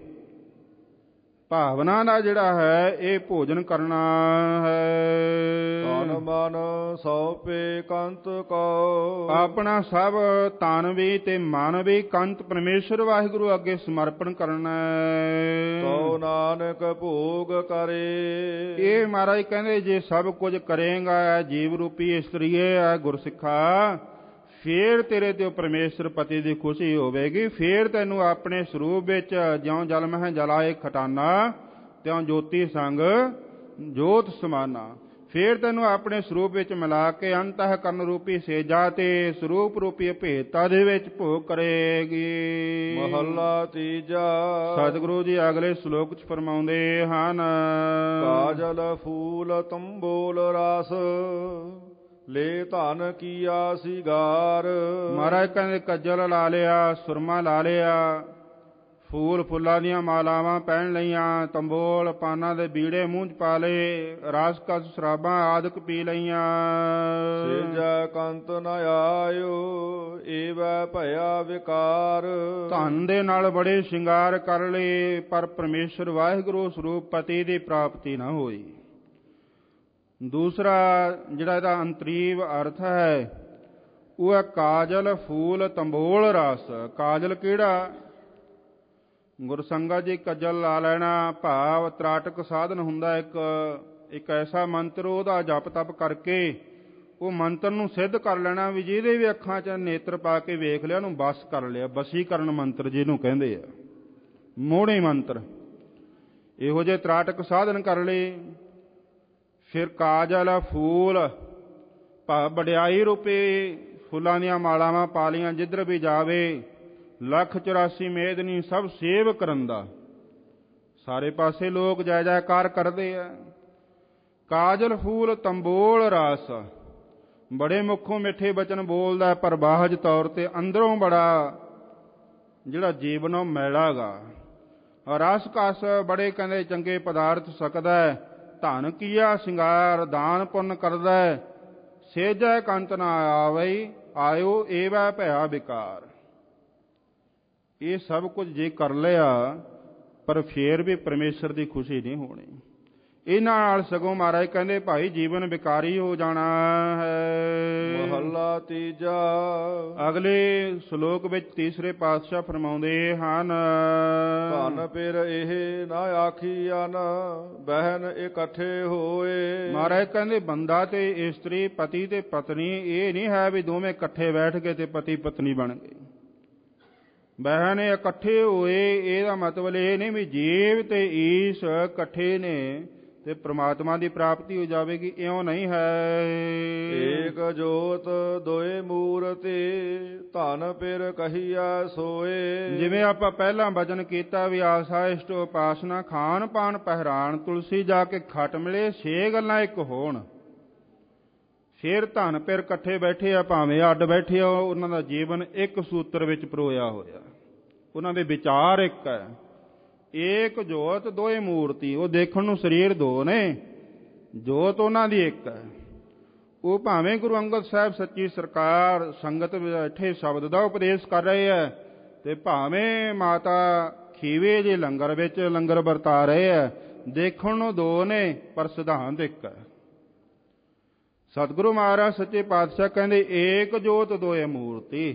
ਭਾਵਨਾ ਦਾ ਜਿਹੜਾ ਹੈ ਇਹ ਭੋਜਨ ਕਰਨਾ ਹੈ। ਤਨ ਮਨ ਸੌਪੇ ਕੰਤ ਕੋ, ਆਪਣਾ ਸਭ ਤਨ ਵੀ ਤੇ ਮਨ ਵੀ ਕੰਤ ਪਰਮੇਸ਼ਰ ਵਾਹਿਗੁਰੂ ਅੱਗੇ ਸਮਰਪਣ ਕਰਨਾ ਹੈ। ਤੋ ਨਾਨਕ ਭੋਗ ਕਰੇ। ਇਹ ਮਹਾਰਾਜ ਕਹਿੰਦੇ, ਜੇ ਸਭ ਕੁਝ ਕਰੇਗਾ, ਜੀਵ ਰੂਪੀ ਇਸਤਰੀਏ ਹੈ ਗੁਰਸਿੱਖਾ, ਫੇਰ ਤੇਰੇ ਤੇ ਪਰਮੇਸ਼ਰ ਪਤੀ ਦੀ ਖੁਸ਼ੀ ਹੋਵੇਗੀ। ਫੇਰ ਤੈਨੂੰ ਆਪਣੇ ਸਰੂਪ ਵਿੱਚ ਜਿਉਂ ਜਲ ਮਹਿ ਜਲਾਏ ਖਟਾਨਾ, ਤਿਉਂ ਜੋਤੀ ਸੰਗ ਜੋਤ ਸਮਾਨਾ। ਫੇਰ ਤੈਨੂੰ ਆਪਣੇ ਸਰੂਪ ਵਿੱਚ ਮਿਲਾ ਕੇ ਅੰਤਹ ਕਰਨ ਰੂਪੀ ਸੇਜਾ ਤੇ ਸਰੂਪ ਰੂਪੀ ਭੇਟਤਾ ਦੇ ਵਿੱਚ ਭੋਗ ਕਰੇਗੀ। ਮਹੱਲਾ ਤੀਜਾ। ਸਤਿਗੁਰੂ ਜੀ ਅਗਲੇ ਸ਼ਲੋਕ 'ਚ ਫਰਮਾਉਂਦੇ ਹਨ, ਕਾਜਲ ਫੂਲ ਤੰਬੋਲ ਰਸ, ਲੈ ਧਨ ਕੀਆ ਸਿਗਾਰ। ਮਹਾਰਾਜ ਕਹਿੰਦੇ ਕੱਜਲ ਲਾ ਲਿਆ, ਸੁਰਮਾ ਲਾ ਲਿਆ, ਫੂਲ ਫੁੱਲਾਂ ਦੀਆਂ ਮਾਲਾਵਾਂ ਪਹਿਨ ਲਈਆਂ, ਤੰਬੋਲ ਪਾਨਾਂ ਦੇ ਬੀੜੇ ਮੂੰਹ 'ਚ ਪਾ ਲਏ, ਰਸ ਕਸ ਸ਼ਰਾਬਾਂ ਆਦਿਕ ਪੀ ਲਈਆਂ। ਸੇਜੈ ਕੰਤ ਨ ਆਇਓ ਏਵੈ ਭਇਆ ਵਿਕਾਰ। ਧਨ ਦੇ ਨਾਲ ਬੜੇ ਸ਼ਿੰਗਾਰ ਕਰ ਲਏ, ਪਰ ਪਰਮੇਸ਼ਰ ਵਾਹਿਗੁਰੂ ਸਰੂਪ ਪਤੀ ਦੀ ਪ੍ਰਾਪਤੀ ਨਾ ਹੋਈ। ਦੂਸਰਾ ਜਿਹੜਾ ਇਹਦਾ ਅੰਤਰੀਵ ਅਰਥ ਹੈ ਉਹ ਹੈ ਕਾਜਲ ਫੂਲ ਤੰਬੋਲ ਰਸ। ਕਾਜਲ ਕਿਹੜਾ? ਗੁਰਸੰਗਤ ਜੀ ਕਜਲ ਲਾ ਲੈਣਾ, ਭਾਵ ਤਰਾਟਕ ਸਾਧਨ ਹੁੰਦਾ ਇੱਕ ਇੱਕ ਐਸਾ ਮੰਤਰ, ਉਹਦਾ ਜਪ ਤਪ ਕਰਕੇ ਉਹ ਮੰਤਰ ਨੂੰ ਸਿੱਧ ਕਰ ਲੈਣਾ ਵੀ ਜਿਹਦੇ ਵੀ ਅੱਖਾਂ 'ਚ ਨੇਤਰ ਪਾ ਕੇ ਵੇਖ ਲਿਆ ਉਹਨੂੰ ਬਸ ਕਰ ਲਿਆ। ਬਸੀਕਰਨ ਮੰਤਰ ਜਿਹਨੂੰ ਕਹਿੰਦੇ ਆ, ਮੋਹਣੇ ਮੰਤਰ। ਇਹੋ ਜਿਹੇ ਤਰਾਟਕ ਸਾਧਨ ਕਰ ਲਏ। ਫਿਰ ਕਾਜਲ ਫੂਲ ਭਾਵ ਵਡਿਆਈ ਰੂਪੇ ਫੁੱਲਾਂ ਦੀਆਂ ਮਾਲਾਵਾਂ ਪਾ ਲਈਆਂ, ਜਿੱਧਰ ਵੀ ਜਾਵੇ ਲੱਖ ਚੁਰਾਸੀ ਮੇਦਨੀ ਸਭ ਸੇਵ ਕਰਨ ਦਾ, ਸਾਰੇ ਪਾਸੇ ਲੋਕ ਜੈ ਜੈਕਾਰ ਕਰਦੇ ਆ। ਕਾਜਲ ਫੂਲ ਤੰਬੋਲ ਰਸ, ਬੜੇ ਮੁੱਖੋਂ ਮਿੱਠੇ ਬਚਨ ਬੋਲਦਾ, ਪਰ ਬਾਹਜ ਤੌਰ ਤੇ ਅੰਦਰੋਂ ਬੜਾ ਜਿਹੜਾ ਜੀਵਨ ਉਹ ਮੈਲਾ ਗਾ। ਰਸ ਕਸ ਬੜੇ ਕਹਿੰਦੇ ਚੰਗੇ ਪਦਾਰਥ ਸਕਦਾ, ਧਨ ਕੀਆ ਸ਼ਿੰਗਾਰ ਦਾਨ ਪੁੰਨ ਕਰਦਾ, ਸੇਜੈ ਕੰਤ ਨਾ ਆਵਈ ਆਇਓ ਏਵੈ ਭਇਆ ਵਿਕਾਰ। ਇਹ ਸਭ ਕੁਝ ਜੇ ਕਰ ਲਿਆ ਪਰ ਫੇਰ ਵੀ ਪਰਮੇਸ਼ਰ ਦੀ ਖੁਸ਼ੀ ਨਹੀਂ ਹੋਣੀ। ਇਹਨਾਂ ਨਾਲ ਸਗੋਂ ਮਹਾਰਾਜ ਕਹਿੰਦੇ ਭਾਈ ਜੀਵਨ ਵਿਕਾਰੀ ਹੋ ਜਾਣਾ ਹੈ। ਮਹੱਲਾ ਤੀਜਾ। ਅਗਲੇ ਸ਼ਲੋਕ ਵਿੱਚ ਤੀਸਰੇ ਪਾਤਸ਼ਾਹ ਫਰਮਾਉਂਦੇ ਹਨ, ਧਨ ਫਿਰ ਇਹ ਨਾ ਆਖੀਅਨ ਬਹਿਨ ਇਕੱਠੇ ਹੋਏ। ਮਹਾਰਾਜ ਕਹਿੰਦੇ ਬੰਦਾ ਤੇ ਇਸਤਰੀ, ਪਤੀ ਤੇ ਪਤਨੀ, ਇਹ ਨਹੀਂ ਹੈ ਵੀ ਦੋਵੇਂ ਇਕੱਠੇ ਬੈਠ ਕੇ ਤੇ ਪਤੀ ਪਤਨੀ ਬਣ ਗਏ। ਬਹਿਨ ਇਕੱਠੇ ਹੋਏ, ਇਹਦਾ ਮਤਲਬ ਇਹ ਨਹੀਂ ਵੀ ਜੀਵ ਤੇ ਈਸ਼ ਇਕੱਠੇ ਨੇ ਤੇ ਪ੍ਰਮਾਤਮਾ ਦੀ ਪ੍ਰਾਪਤੀ ਹੋ ਜਾਵੇਗੀ, ਇਉਂ ਨਹੀਂ ਹੈ। ਏਕ ਜੋਤ ਦੋਏ ਮੂਰਤੀ ਧਨ ਫਿਰ ਕਹੀਆ ਸੋਏ। ਜਿਵੇਂ ਆਪਾਂ ਪਹਿਲਾਂ ਵਚਨ ਕੀਤਾ ਵੀ ਆਸਾ ਇਸ਼ਟ ਉਪਾਸਨਾ ਖਾਣ ਪਾਣ ਪਹਿਰਾਣ ਤੁਲਸੀ ਜਾ ਕੇ ਖਟ ਮਿਲੇ, ਛੇ ਗੱਲਾਂ ਇੱਕ ਹੋਣ। ਫੇਰ ਧਨ ਫਿਰ ਇਕੱਠੇ ਬੈਠੇ ਆ, ਭਾਵੇਂ ਅੱਡ ਬੈਠੇ ਆ, ਉਹਨਾਂ ਦਾ ਜੀਵਨ ਇੱਕ ਸੂਤਰ ਵਿੱਚ ਪਰੋਇਆ ਹੋਇਆ, ਉਹਨਾਂ ਦੇ ਵਿਚਾਰ ਇੱਕ ਹੈ। ਏਕ ਜੋਤ ਦੋਏ ਮੂਰਤੀ, ਉਹ ਦੇਖਣ ਨੂੰ ਸਰੀਰ ਦੋ ਨੇ, ਜੋਤ ਉਹਨਾਂ ਦੀ ਇੱਕ ਹੈ। ਉਹ ਭਾਵੇਂ ਗੁਰੂ ਅੰਗਦ ਸਾਹਿਬ ਸੱਚੀ ਸਰਕਾਰ ਸੰਗਤ ਬੈਠੇ ਸ਼ਬਦ ਦਾ ਉਪਦੇਸ਼ ਕਰ ਰਹੇ ਹੈ, ਤੇ ਭਾਵੇਂ ਮਾਤਾ ਖੀਵੇ ਦੇ ਲੰਗਰ ਵਿੱਚ ਲੰਗਰ ਵਰਤਾ ਰਹੇ ਹੈ, ਦੇਖਣ ਨੂੰ ਦੋ ਨੇ ਪਰ ਸਿਧਾਂਤ ਇੱਕ ਹੈ। ਸਤਿਗੁਰੂ ਮਹਾਰਾਜ ਸੱਚੇ ਪਾਤਸ਼ਾਹ ਕਹਿੰਦੇ ਏਕ ਜੋਤ ਦੋਏ ਮੂਰਤੀ।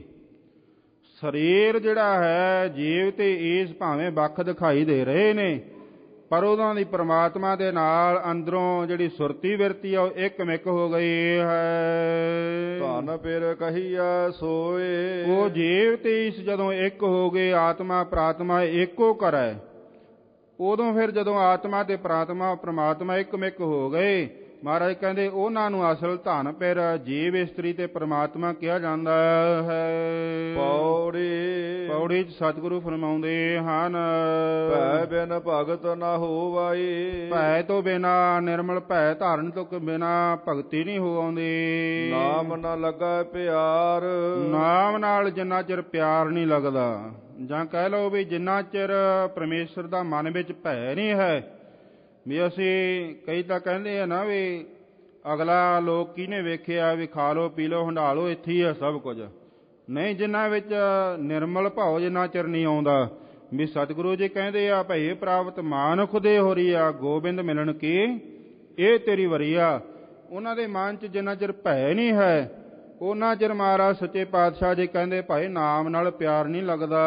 ਸਰੀਰ ਜਿਹੜਾ ਹੈ ਜੀਵ ਤੇ ਈਸ਼ ਭਾਵੇਂ ਵੱਖ ਦਿਖਾਈ ਦੇ ਰਹੇ ਨੇ, ਪਰ ਉਹਨਾਂ ਦੀ ਪ੍ਰਮਾਤਮਾ ਦੇ ਨਾਲ ਅੰਦਰੋਂ ਜਿਹੜੀ ਸੁਰਤੀ ਵਿਰਤੀ ਆ ਉਹ ਇੱਕ ਮਿਕ ਹੋ ਗਈ ਹੈ। ਧਨ ਫਿਰ ਕਹੀਆ ਸੋਏ। ਉਹ ਜੀਵ ਤੇ ਈਸ਼ ਜਦੋਂ ਇੱਕ ਹੋ ਗਏ, ਆਤਮਾ ਪ੍ਰਾਤਮਾ ਇੱਕੋ ਕਰੈ, ਉਦੋਂ ਫਿਰ ਜਦੋਂ ਆਤਮਾ ਤੇ ਪ੍ਰਾਤਮਾ ਪ੍ਰਮਾਤਮਾ ਇੱਕ ਮਿਕ ਹੋ ਗਏ, ਮਹਾਰਾਜ ਕਹਿੰਦੇ ਉਹਨਾਂ ਨੂੰ ਅਸਲ ਧਨ ਫਿਰ ਜੀਵ ਇਸਤਰੀ ਤੇ ਪ੍ਰਮਾਤਮਾ ਕਿਹਾ ਜਾਂਦਾ ਹੈ। ਪੌੜੀ ਪੌੜੀ ਚ ਸਤਿਗੁਰੂ ਫਰਮਾਉਂਦੇ ਹਨ, ਭੈ ਬਿਨ ਭਗਤ ਨਾ ਹੋਵਾਈ। ਭੈ ਤੋਂ ਬਿਨਾ ਨਿਰਮਲ ਭੈ ਧਾਰਨ ਤੋਂ ਬਿਨਾ ਭਗਤੀ ਨਹੀਂ ਹੋ ਆਉਂਦੀ। ਨਾਮ ਨਾ ਲੱਗਾ ਪਿਆਰ। ਨਾਮ ਨਾਲ ਜਿੰਨਾ ਚਿਰ ਪਿਆਰ ਨਹੀਂ ਲੱਗਦਾ, ਜਾਂ ਕਹਿ ਲਓ ਵੀ ਜਿੰਨਾ ਚਿਰ ਪਰਮੇਸ਼ਰ ਦਾ ਮਨ ਵਿੱਚ ਭੈ ਨਹੀਂ ਹੈ, ਵੀ ਅਸੀਂ ਕਈ ਤਾਂ ਕਹਿੰਦੇ ਆ ਨਾ ਵੀ ਅਗਲਾ ਲੋਕ ਕਿਹਨੇ ਵੇਖਿਆ ਵੀ ਖਾ ਲਓ ਪੀ ਲਓ ਹੰਢਾ ਲਓ ਇੱਥੇ ਹੀ ਆ ਸਭ ਕੁਝ। ਨਹੀਂ, ਜਿੰਨਾ ਵਿੱਚ ਨਿਰਮਲ ਭਾਵ ਜਿੰਨਾ ਚਿਰ ਨਹੀਂ ਆਉਂਦਾ। ਵੀ ਸਤਿਗੁਰੂ ਜੀ ਕਹਿੰਦੇ ਆ ਭਈ ਪ੍ਰਾਪਤ ਮਾਨੁਖ ਦੇ ਹੋ ਰਹੀ ਆ ਗੋਬਿੰਦ ਮਿਲਣ ਕੀ ਇਹ ਤੇਰੀ ਵਰੀਆ। ਉਹਨਾਂ ਦੇ ਮਨ 'ਚ ਜਿੰਨਾ ਚਿਰ ਭੈ ਨਹੀਂ ਹੈ ਉਹਨਾਂ ਚਿਰ ਮਹਾਰਾਜ ਸੱਚੇ ਪਾਤਸ਼ਾਹ ਜੀ ਕਹਿੰਦੇ ਭਾਈ ਨਾਮ ਨਾਲ ਪਿਆਰ ਨਹੀਂ ਲੱਗਦਾ।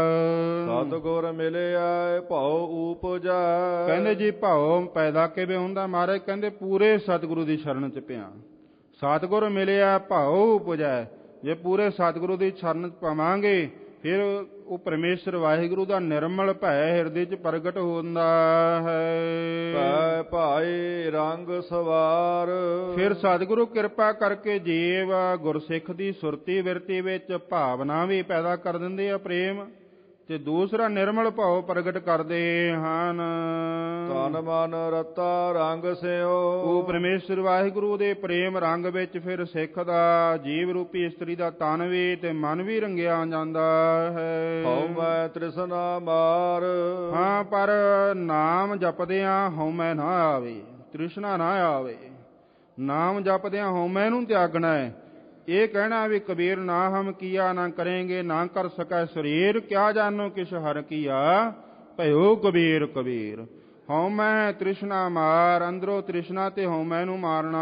ਸਤਿਗੁਰ ਮਿਲਿਆ ਭਾਉ ਊਪਜੈ। ਕਹਿੰਦੇ ਜੀ ਭਾਉ ਪੈਦਾ ਕਿਵੇਂ ਹੁੰਦਾ? ਮਹਾਰਾਜ ਕਹਿੰਦੇ ਪੂਰੇ ਸਤਿਗੁਰੂ ਦੀ ਸ਼ਰਨ 'ਚ ਪਿਆ। ਸਤਿਗੁਰ ਮਿਲਿਆ ਭਾਉ ਊਪਜੈ। ਜੇ ਪੂਰੇ ਸਤਿਗੁਰੂ ਦੀ ਸ਼ਰਨ 'ਚ ਪਾਵਾਂਗੇ ਫਿਰ ਉਹ ਪਰਮੇਸ਼ਰ ਵਾਹਿਗੁਰੂ ਦਾ ਨਿਰਮਲ ਭੈ ਹਿਰਦੇ 'ਚ ਪ੍ਰਗਟ ਹੁੰਦਾ ਹੈ। ਭੈ ਭਾਏ ਰੰਗ ਸਵਾਰ। ਫਿਰ ਸਤਿਗੁਰੂ ਕਿਰਪਾ ਕਰਕੇ ਜੀਵ ਗੁਰਸਿੱਖ ਦੀ ਸੁਰਤੀ ਵਿਰਤੀ ਵਿੱਚ ਭਾਵਨਾ ਵੀ ਪੈਦਾ ਕਰ ਦਿੰਦੇ ਆ, ਪ੍ਰੇਮ ਤੇ ਦੂਸਰਾ ਨਿਰਮਲ ਭਾਵ ਪ੍ਰਗਟ ਕਰਦੇ ਹਨ। ਤਨ ਮਨ ਰਤਾ ਰੰਗ ਸਿਓ, ਉਹ ਪਰਮੇਸ਼ਰ ਵਾਹਿਗੁਰੂ ਦੇ ਪ੍ਰੇਮ ਰੰਗ ਵਿੱਚ ਫਿਰ ਸਿੱਖ ਦਾ ਜੀਵ ਰੂਪੀ ਇਸਤਰੀ ਦਾ ਤਨ ਵੀ ਤੇ ਮਨ ਵੀ ਰੰਗਿਆ ਜਾਂਦਾ ਹੈ। ਹਉਮੈ ਤ੍ਰਿਸ਼ਨਾ ਮਾਰ, ਹਾਂ ਪਰ ਨਾਮ ਜਪਦਿਆਂ ਹਉਮੈ ਨਾ ਆਵੇ, ਤ੍ਰਿਸ਼ਨਾ ਨਾ ਆਵੇ। ਨਾਮ ਜਪਦਿਆਂ ਹਉਮੈ ਨੂੰ ਤਿਆਗਣਾ ਹੈ। ਇਹ ਕਹਿਣਾ ਵੀ ਕਬੀਰ ਨਾ ਹਮ ਕੀਆ ਨਾ ਕਰੇਂਗੇ, ਨਾ ਕਰ ਸਕੈ ਸਰੀਰ, ਕਿਆ ਜਾਨੋ ਕਿਛ ਹਰ ਕੀਆ, ਭਇਓ ਕਬੀਰ ਕਬੀਰ। ਹਉਮੈ ਤ੍ਰਿਸ਼ਨਾ ਮਾਰ, ਅੰਦਰੋਂ ਤ੍ਰਿਸ਼ਨਾ ਤੇ ਹਉਮੈ ਨੂੰ ਮਾਰਨਾ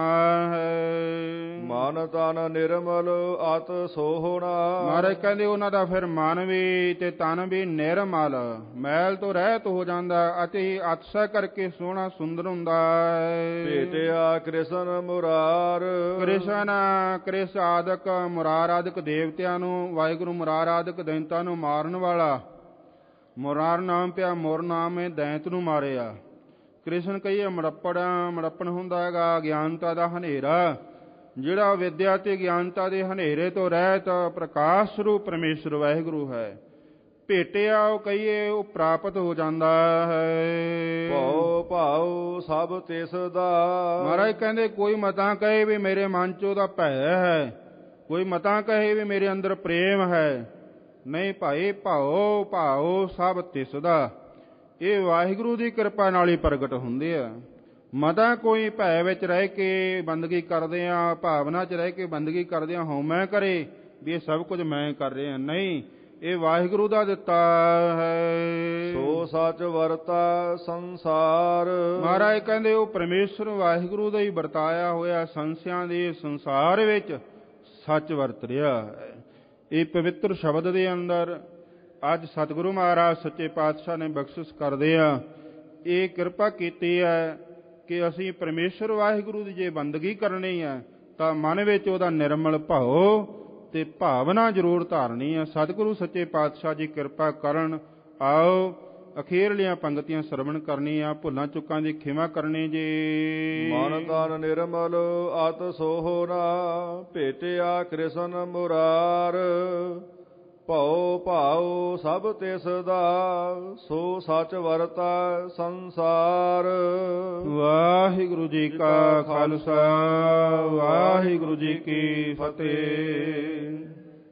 ਹੈ। ਮਨ ਤਨ ਨਿਰਮਲ ਅਤ ਸੋਹਣਾ, ਮਹਾਰਾਜ ਕਹਿੰਦੇ ਉਹਨਾਂ ਦਾ ਫਿਰ ਮਨ ਵੀ ਤੇ ਤਨ ਵੀ ਨਿਰਮਲ, ਮੈਲ ਤੋਂ ਰਹਿਤ ਹੋ ਜਾਂਦਾ ਅਤੇ ਅਤਸਾ ਕਰਕੇ ਸੋਹਣਾ ਸੁੰਦਰ ਹੁੰਦਾ ਹੈ। ਭੇਟਿਆ ਕ੍ਰਿਸ਼ਨ ਮੁਰਾਰ, ਕ੍ਰਿਸ਼ਨ ਕ੍ਰਿਸ਼ ਆਦਿਕ ਮੁਰਾਰ ਆਦਿਕ ਦੇਵਤਿਆਂ ਨੂੰ, ਵਾਹਿਗੁਰੂ ਮੁਰਾਰ ਆਦਿਕ ਦੈਂਤਾਂ ਨੂੰ ਮਾਰਨ ਵਾਲਾ। ਮੁਰਾਰ ਨਾਮ ਪਿਆ, ਮੁਰ ਨਾਮ ਹੈ, ਦੈਂਤ ਨੂੰ ਮਾਰਿਆ। ਕ੍ਰਿਸ਼ਨ ਕਹੀਏ ਮੜੱਪੜ, ਮੜੱਪਣ ਹੁੰਦਾ ਹੈਗਾ ਗਿਆਨਤਾ ਦਾ ਹਨੇਰਾ, ਜਿਹੜਾ ਵਿਦਿਆ ਤੇ ਗਿਆਨਤਾ ਦੇ ਹਨੇਰੇ ਤੋਂ ਰਹਿਤ ਪ੍ਰਕਾਸ਼ ਸਰੂਪ ਪਰਮੇਸ਼ਰ ਵਾਹਿਗੁਰੂ ਹੈ। ਭੇਟਿਆ ਉਹ ਕਹੀਏ ਉਹ ਪ੍ਰਾਪਤ ਹੋ ਜਾਂਦਾ ਹੈ। ਭਉ ਭਾਉ ਸਭ ਤਿਸ ਦਾ, ਮਹਾਰਾਜ ਕਹਿੰਦੇ ਕੋਈ ਮਤਾਂ ਕਹੇ ਵੀ ਮੇਰੇ ਮਨ ਚ ਉਹਦਾ ਭੈ ਹੈ, ਕੋਈ ਮਤਾਂ ਕਹੇ ਵੀ ਮੇਰੇ ਅੰਦਰ ਪ੍ਰੇਮ ਹੈ, ਨਹੀਂ ਭਾਈ ਭਾਉ ਭਾਉ ਸਭ ਤਿਸ ਦਾ। ਇਹ ਵਾਹਿਗੁਰੂ ਦੀ ਕਿਰਪਾ ਨਾਲ ਹੀ ਪ੍ਰਗਟ ਹੁੰਦੇ ਆ। ਮਤਾਂ ਕੋਈ ਭੈ ਵਿੱਚ ਰਹਿ ਕੇ ਬੰਦਗੀ ਕਰਦੇ ਆ, ਭਾਵਨਾ ਚ ਰਹਿ ਕੇ ਬੰਦਗੀ ਕਰਦੇ ਆ, ਹਉਮੈ ਕਰੇ ਵੀ ਇਹ ਸਭ ਕੁਝ ਮੈਂ ਕਰ ਰਿਹਾ, ਨਹੀਂ, ਇਹ ਵਾਹਿਗੁਰੂ ਦਾ ਦਿੱਤਾ ਹੈ। ਸੋ ਸੱਚ ਵਰਤਾ ਸੰਸਾਰ, ਮਹਾਰਾਜ ਕਹਿੰਦੇ ਉਹ ਪਰਮੇਸ਼ਰ ਵਾਹਿਗੁਰੂ ਦਾ ਹੀ ਵਰਤਾਇਆ ਹੋਇਆ ਸੰਸਿਆਂ ਦੇ ਸੰਸਾਰ ਵਿੱਚ ਸੱਚ ਵਰਤ ਰਿਹਾ ਹੈ। ਇਹ ਪਵਿੱਤਰ ਸ਼ਬਦ ਦੇ ਅੰਦਰ ਅੱਜ ਸਤਿਗੁਰੂ ਮਹਾਰਾਜ ਸੱਚੇ ਪਾਤਸ਼ਾਹ ਨੇ ਬਖਸ਼ਿਸ਼ ਕਰਦੇ ਆ, ਇਹ ਕਿਰਪਾ ਕੀਤੀ ਹੈ ਕਿ ਅਸੀਂ ਪਰਮੇਸ਼ਰ ਵਾਹਿਗੁਰੂ ਦੀ ਜੇ ਬੰਦਗੀ ਕਰਨੀ ਹੈ ਤਾਂ ਮਨ ਵਿੱਚ ਉਹਦਾ ਨਿਰਮਲ ਭਾਵ ਤੇ ਭਾਵਨਾ ਜ਼ਰੂਰ ਧਾਰਨੀ ਹੈ। ਸਤਿਗੁਰੂ ਸੱਚੇ ਪਾਤਸ਼ਾਹ ਜੀ ਕਿਰਪਾ ਕਰਨ। ਆਓ ਅਖੀਰਲੀਆਂ ਪੰਗਤੀਆਂ ਸਰਵਣ ਕਰਨੀ ਆ, ਭੁੱਲਾਂ ਚੁੱਕਾਂ ਦੀ ਖਿਮਾ ਕਰਨੀ ਜੀ। ਮਨ ਤਨ ਨਿਰਮਲ ਅਤ ਸੋਹਣਾ, ਭੇਟਿਆ ਕ੍ਰਿਸ਼ਨ ਮੁਰਾਰ, ਭਉ ਭਾਉ ਸਭ ਤਿਸ ਦਾ, ਸੋ ਸੱਚ ਵਰਤਾ ਸੰਸਾਰ। ਵਾਹਿਗੁਰੂ ਜੀ ਕਾ ਖਾਲਸਾ, ਵਾਹਿਗੁਰੂ ਜੀ ਕੀ ਫਤਿਹ।